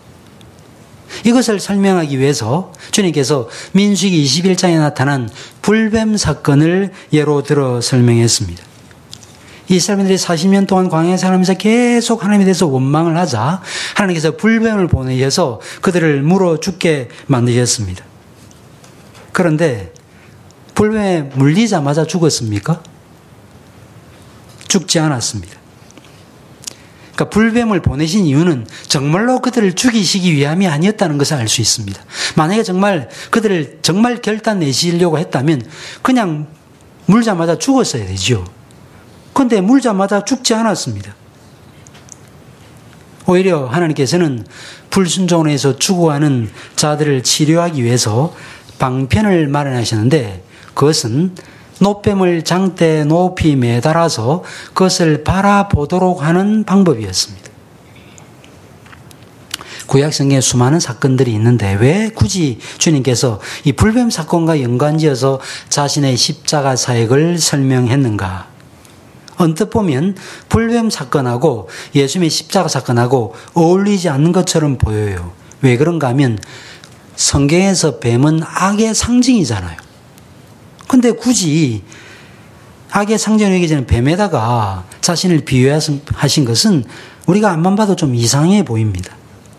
이것을 설명하기 위해서 주님께서 민수기 21장에 나타난 불뱀 사건을 예로 들어 설명했습니다. 이스라엘인들이 40년 동안 광야에 살면서 계속 하나님에 대해서 원망을 하자 하나님께서 불뱀을 보내셔서 그들을 물어 죽게 만드셨습니다. 그런데 불뱀에 물리자마자 죽었습니까? 죽지 않았습니다. 그러니까 불뱀을 보내신 이유는 정말로 그들을 죽이시기 위함이 아니었다는 것을 알 수 있습니다. 만약에 정말 그들을 정말 결단내시려고 했다면 그냥 물자마자 죽었어야 되죠. 그런데 물자마자 죽지 않았습니다. 오히려 하나님께서는 불순종으로 해서 죽어가는 자들을 치료하기 위해서 방편을 마련하셨는데 그것은 노뱀을 장대에 높이 매달아서 그것을 바라보도록 하는 방법이었습니다. 구약성경에 수많은 사건들이 있는데 왜 굳이 주님께서 이 불뱀 사건과 연관지어서 자신의 십자가 사역을 설명했는가? 언뜻 보면 불뱀 사건하고 예수님의 십자가 사건하고 어울리지 않는 것처럼 보여요. 왜 그런가 하면 성경에서 뱀은 악의 상징이잖아요. 근데 굳이 악의 상징을 여기지는 뱀에다가 자신을 비유하신 것은 우리가 앞만 봐도 좀 이상해 보입니다.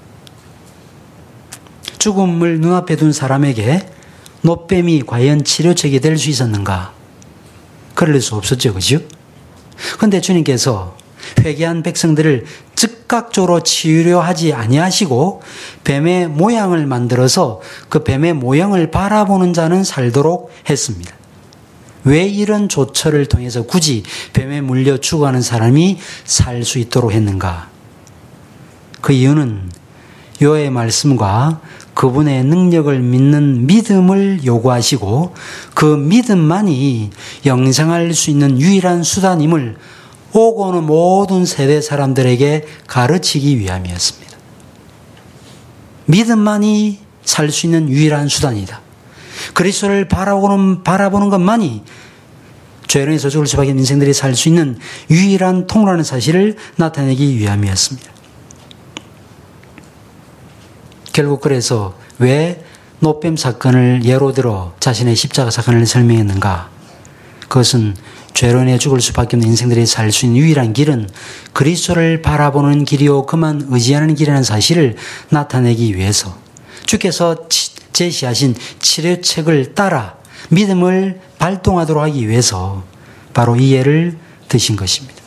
죽음을 눈앞에 둔 사람에게 노뱀이 과연 치료책이 될 수 있었는가? 그럴 수 없었죠. 그죠? 그런데 주님께서 회개한 백성들을 즉각적으로 치유하지 아니하시고 뱀의 모양을 만들어서 그 뱀의 모양을 바라보는 자는 살도록 했습니다. 왜 이런 조처를 통해서 굳이 뱀에 물려 죽어가는 사람이 살 수 있도록 했는가? 그 이유는 여호와의 말씀과 그분의 능력을 믿는 믿음을 요구하시고 그 믿음만이 영생할 수 있는 유일한 수단임을 오고 오는 모든 세대 사람들에게 가르치기 위함이었습니다. 믿음만이 살 수 있는 유일한 수단이다. 그리스도를 바라보는 것만이 죄로에서 죽을 수밖에 없는 인생들이 살 수 있는 유일한 통로라는 사실을 나타내기 위함이었습니다. 결국 그래서 왜 노뱀 사건을 예로 들어 자신의 십자가 사건을 설명했는가? 그것은 죄로 인해 죽을 수밖에 없는 인생들이 살 수 있는 유일한 길은 그리스도를 바라보는 길이요 그만 의지하는 길이라는 사실을 나타내기 위해서 주께서 제시하신 치료책을 따라 믿음을 발동하도록 하기 위해서 바로 이 예를 드신 것입니다.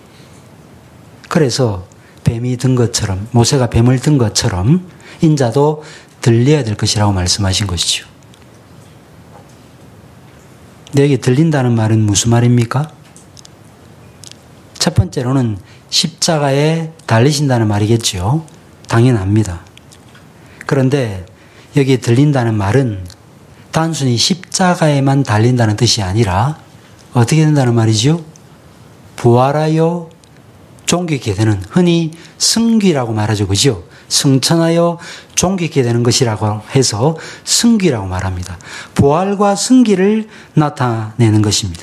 그래서 뱀이 든 것처럼 모세가 뱀을 든 것처럼 인자도 들려야 될 것이라고 말씀하신 것이죠. 근데 여기 들린다는 말은 무슨 말입니까? 첫 번째로는 십자가에 달리신다는 말이겠죠. 당연합니다. 그런데 여기 들린다는 말은 단순히 십자가에만 달린다는 뜻이 아니라 어떻게 된다는 말이죠? 부활하여 존귀케 되는, 흔히 승귀라고 말하죠. 그죠? 승천하여 존귀케 되는 것이라고 해서 승귀라고 말합니다. 부활과 승귀를 나타내는 것입니다.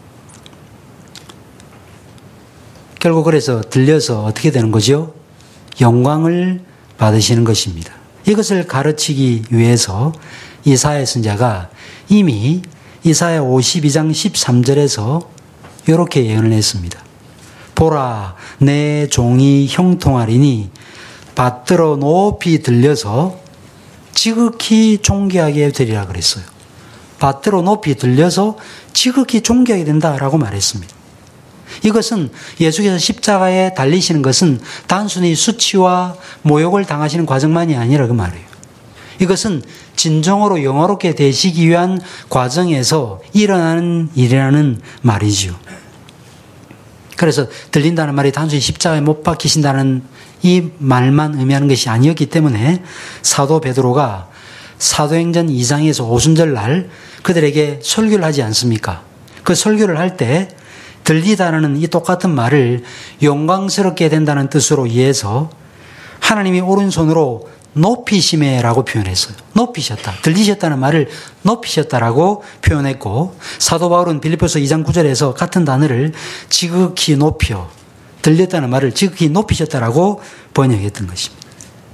결국 그래서 들려서 어떻게 되는 거죠? 영광을 받으시는 것입니다. 이것을 가르치기 위해서 이사야 선지자가 이미 이사야 52장 13절에서 이렇게 예언을 했습니다. 보라, 내 종이 형통하리니 받들어 높이 들려서 지극히 존귀하게 되리라 그랬어요. 받들어 높이 들려서 지극히 존귀하게 된다라고 말했습니다. 이것은 예수께서 십자가에 달리시는 것은 단순히 수치와 모욕을 당하시는 과정만이 아니라 그 말이에요. 이것은 진정으로 영화롭게 되시기 위한 과정에서 일어나는 일이라는 말이죠. 그래서 들린다는 말이 단순히 십자가에 못 박히신다는 이 말만 의미하는 것이 아니었기 때문에 사도 베드로가 사도행전 2장에서 오순절 날 그들에게 설교를 하지 않습니까? 그 설교를 할 때 들리다라는 이 똑같은 말을 영광스럽게 된다는 뜻으로 이해해서 하나님이 오른손으로 높이심에라고 표현했어요. 높이셨다. 들리셨다는 말을 높이셨다라고 표현했고 사도 바울은 빌립보서 2장 9절에서 같은 단어를 지극히 높여 들렸다는 말을 지극히 높이셨다라고 번역했던 것입니다.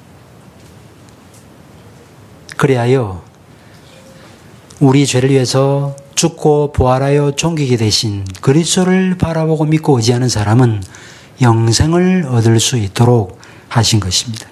그리하여 우리 죄를 위해서 죽고 부활하여 존귀게 되신 그리스도를 바라보고 믿고 의지하는 사람은 영생을 얻을 수 있도록 하신 것입니다.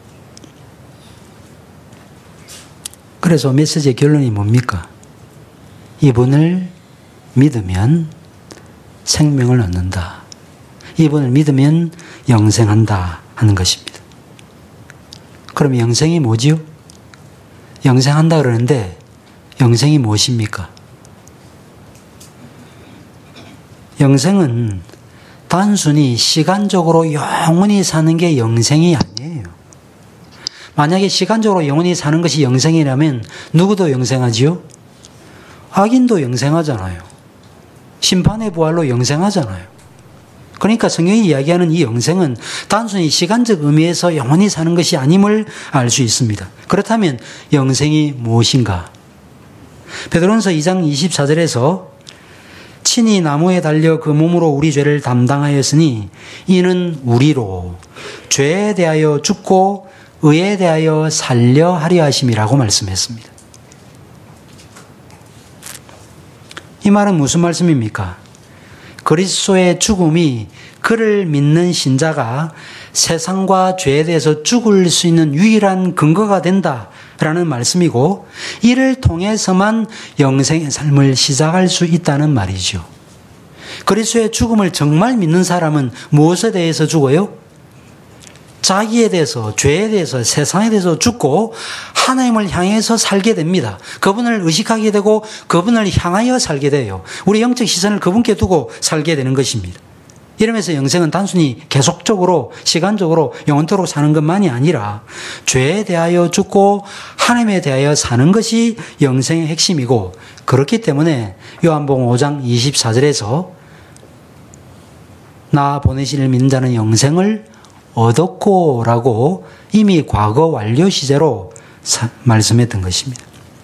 그래서 메시지의 결론이 뭡니까? 이분을 믿으면 생명을 얻는다. 이분을 믿으면 영생한다 하는 것입니다. 그럼 영생이 뭐지요? 영생한다 그러는데 영생이 무엇입니까? 영생은 단순히 시간적으로 영원히 사는 게 영생이 아니에요. 만약에 시간적으로 영원히 사는 것이 영생이라면 누구도 영생하지요? 악인도 영생하잖아요. 심판의 부활로 영생하잖아요. 그러니까 성경이 이야기하는 이 영생은 단순히 시간적 의미에서 영원히 사는 것이 아님을 알 수 있습니다. 그렇다면 영생이 무엇인가? 베드로전서 2장 24절에서 친히 나무에 달려 그 몸으로 우리 죄를 담당하였으니 이는 우리로 죄에 대하여 죽고 의에 대하여 살려 하려 하심이라고 말씀했습니다. 이 말은 무슨 말씀입니까? 그리스도의 죽음이 그를 믿는 신자가 세상과 죄에 대해서 죽을 수 있는 유일한 근거가 된다라는 말씀이고, 이를 통해서만 영생의 삶을 시작할 수 있다는 말이죠. 그리스도의 죽음을 정말 믿는 사람은 무엇에 대해서 죽어요? 자기에 대해서, 죄에 대해서, 세상에 대해서 죽고 하나님을 향해서 살게 됩니다. 그분을 의식하게 되고 그분을 향하여 살게 돼요. 우리 영적 시선을 그분께 두고 살게 되는 것입니다. 이러면서 영생은 단순히 계속적으로 시간적으로 영원토록 사는 것만이 아니라 죄에 대하여 죽고 하나님에 대하여 사는 것이 영생의 핵심이고, 그렇기 때문에 요한복음 5장 24절에서 나 보내시를 믿는 자는 영생을 얻었고 라고 이미 과거 완료 시제로 말씀했던 것입니다.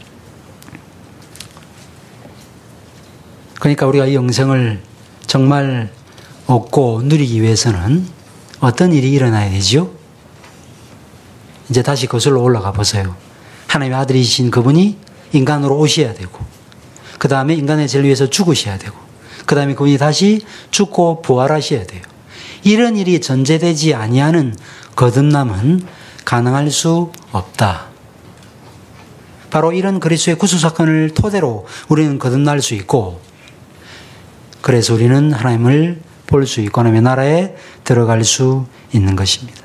그러니까 우리가 이 영생을 정말 얻고 누리기 위해서는 어떤 일이 일어나야 되죠? 이제 다시 거슬러 올라가 보세요. 하나님의 아들이신 그분이 인간으로 오셔야 되고, 그 다음에 인간의 죄를 위해서 죽으셔야 되고, 그 다음에 그분이 다시 죽고 부활하셔야 돼요. 이런 일이 전제되지 아니하는 거듭남은 가능할 수 없다. 바로 이런 그리스도의 구속 사건을 토대로 우리는 거듭날 수 있고, 그래서 우리는 하나님을 볼 수 있고 하나님의 나라에 들어갈 수 있는 것입니다.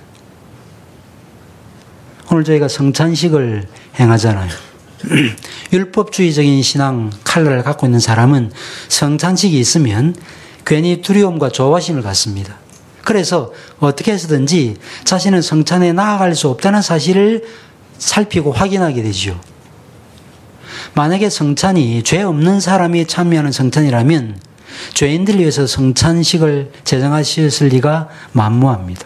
오늘 저희가 성찬식을 행하잖아요. 율법주의적인 신앙 칼날을 갖고 있는 사람은 성찬식이 있으면 괜히 두려움과 조바심을 갖습니다. 그래서 어떻게 해서든지 자신은 성찬에 나아갈 수 없다는 사실을 살피고 확인하게 되죠. 만약에 성찬이 죄 없는 사람이 참여하는 성찬이라면 죄인들을 위해서 성찬식을 제정하셨을 리가 만무합니다.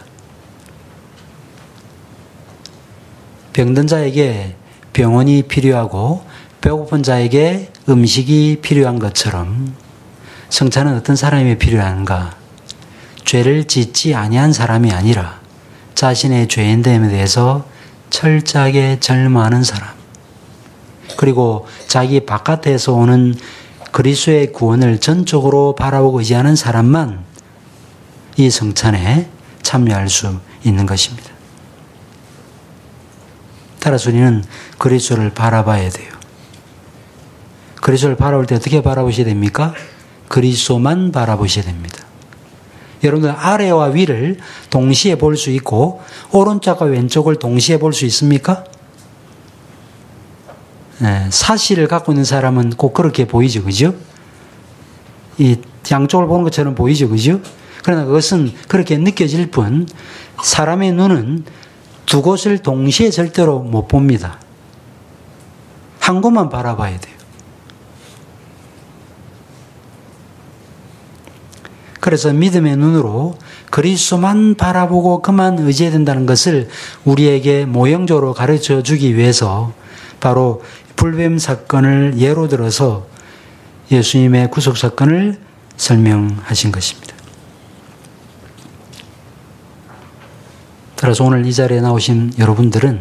병든 자에게 병원이 필요하고 배고픈 자에게 음식이 필요한 것처럼 성찬은 어떤 사람이 필요한가? 죄를 짓지 아니한 사람이 아니라 자신의 죄인됨에 대해서 철저하게 절망하는 사람, 그리고 자기 바깥에서 오는 그리스도의 구원을 전적으로 바라보고 의지하는 사람만 이 성찬에 참여할 수 있는 것입니다. 따라서 우리는 그리스도를 바라봐야 돼요. 그리스도를 바라볼 때 어떻게 바라보셔야 됩니까? 그리스도만 바라보셔야 됩니다. 여러분들 아래와 위를 동시에 볼 수 있고 오른쪽과 왼쪽을 동시에 볼 수 있습니까? 네, 사실을 갖고 있는 사람은 꼭 그렇게 보이죠, 그죠? 이 양쪽을 보는 것처럼 보이죠, 그죠? 그러나 그것은 그렇게 느껴질 뿐 사람의 눈은 두 곳을 동시에 절대로 못 봅니다. 한 곳만 바라봐야 돼요. 그래서 믿음의 눈으로 그리스도만 바라보고 그만 의지해야 된다는 것을 우리에게 모형적으로 가르쳐 주기 위해서 바로 불뱀 사건을 예로 들어서 예수님의 구속 사건을 설명하신 것입니다. 따라서 오늘 이 자리에 나오신 여러분들은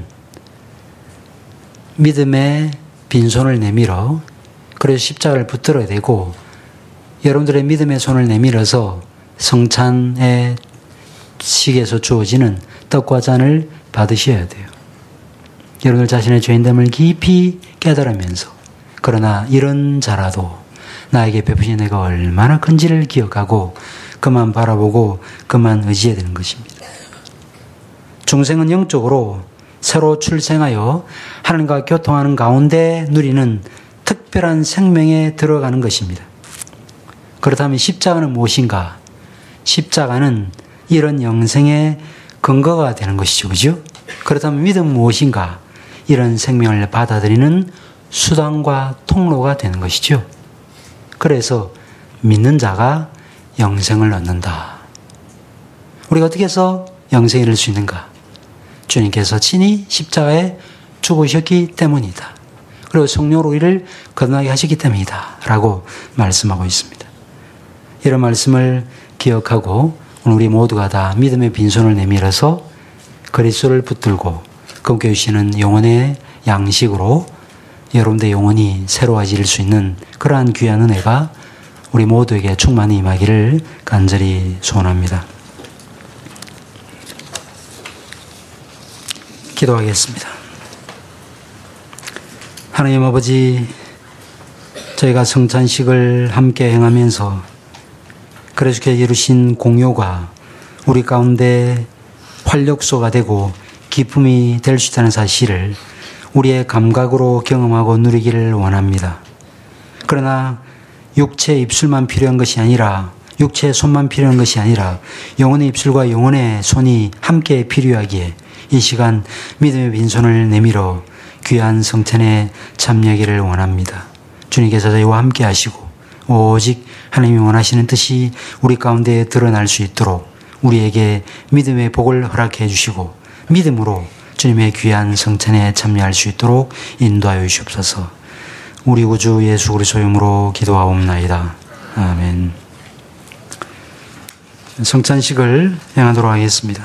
믿음의 빈손을 내밀어 그래서 십자가를 붙들어야 되고, 여러분들의 믿음의 손을 내밀어서 성찬의 식에서 주어지는 떡과 잔을 받으셔야 돼요. 여러분들 자신의 죄인됨을 깊이 깨달으면서, 그러나 이런 자라도 나에게 베푸신 내가 얼마나 큰지를 기억하고 그만 바라보고 그만 의지해야 되는 것입니다. 중생은 영적으로 새로 출생하여 하나님과 교통하는 가운데 누리는 특별한 생명에 들어가는 것입니다. 그렇다면 십자가는 무엇인가? 십자가는 이런 영생의 근거가 되는 것이죠. 그죠? 그렇다면 믿음은 무엇인가? 이런 생명을 받아들이는 수단과 통로가 되는 것이죠. 그래서 믿는 자가 영생을 얻는다. 우리가 어떻게 해서 영생을 얻을 수 있는가? 주님께서 친히 십자가에 죽으셨기 때문이다. 그리고 성령으로 우리를 거듭나게 하셨기 때문이다. 라고 말씀하고 있습니다. 이런 말씀을 기억하고 오늘 우리 모두가 다 믿음의 빈손을 내밀어서 그리스도를 붙들고 그분께 주시는 영혼의 양식으로 여러분들의 영혼이 새로워질 수 있는 그러한 귀한 은혜가 우리 모두에게 충만히 임하기를 간절히 소원합니다. 기도하겠습니다. 하나님 아버지, 저희가 성찬식을 함께 행하면서 그리스도께 이루신 공효가 우리 가운데 활력소가 되고 기쁨이 될 수 있다는 사실을 우리의 감각으로 경험하고 누리기를 원합니다. 그러나 육체의 입술만 필요한 것이 아니라, 육체의 손만 필요한 것이 아니라 영혼의 입술과 영혼의 손이 함께 필요하기에 이 시간 믿음의 빈손을 내밀어 귀한 성찬에 참여하기를 원합니다. 주님께서 저희와 함께 하시고 오직 하나님이 원하시는 뜻이 우리 가운데 드러날 수 있도록 우리에게 믿음의 복을 허락해 주시고 믿음으로 주님의 귀한 성찬에 참여할 수 있도록 인도하여 주시옵소서. 우리 구주 예수 그리스도의 이름으로 기도하옵나이다. 아멘. 성찬식을 행하도록 하겠습니다.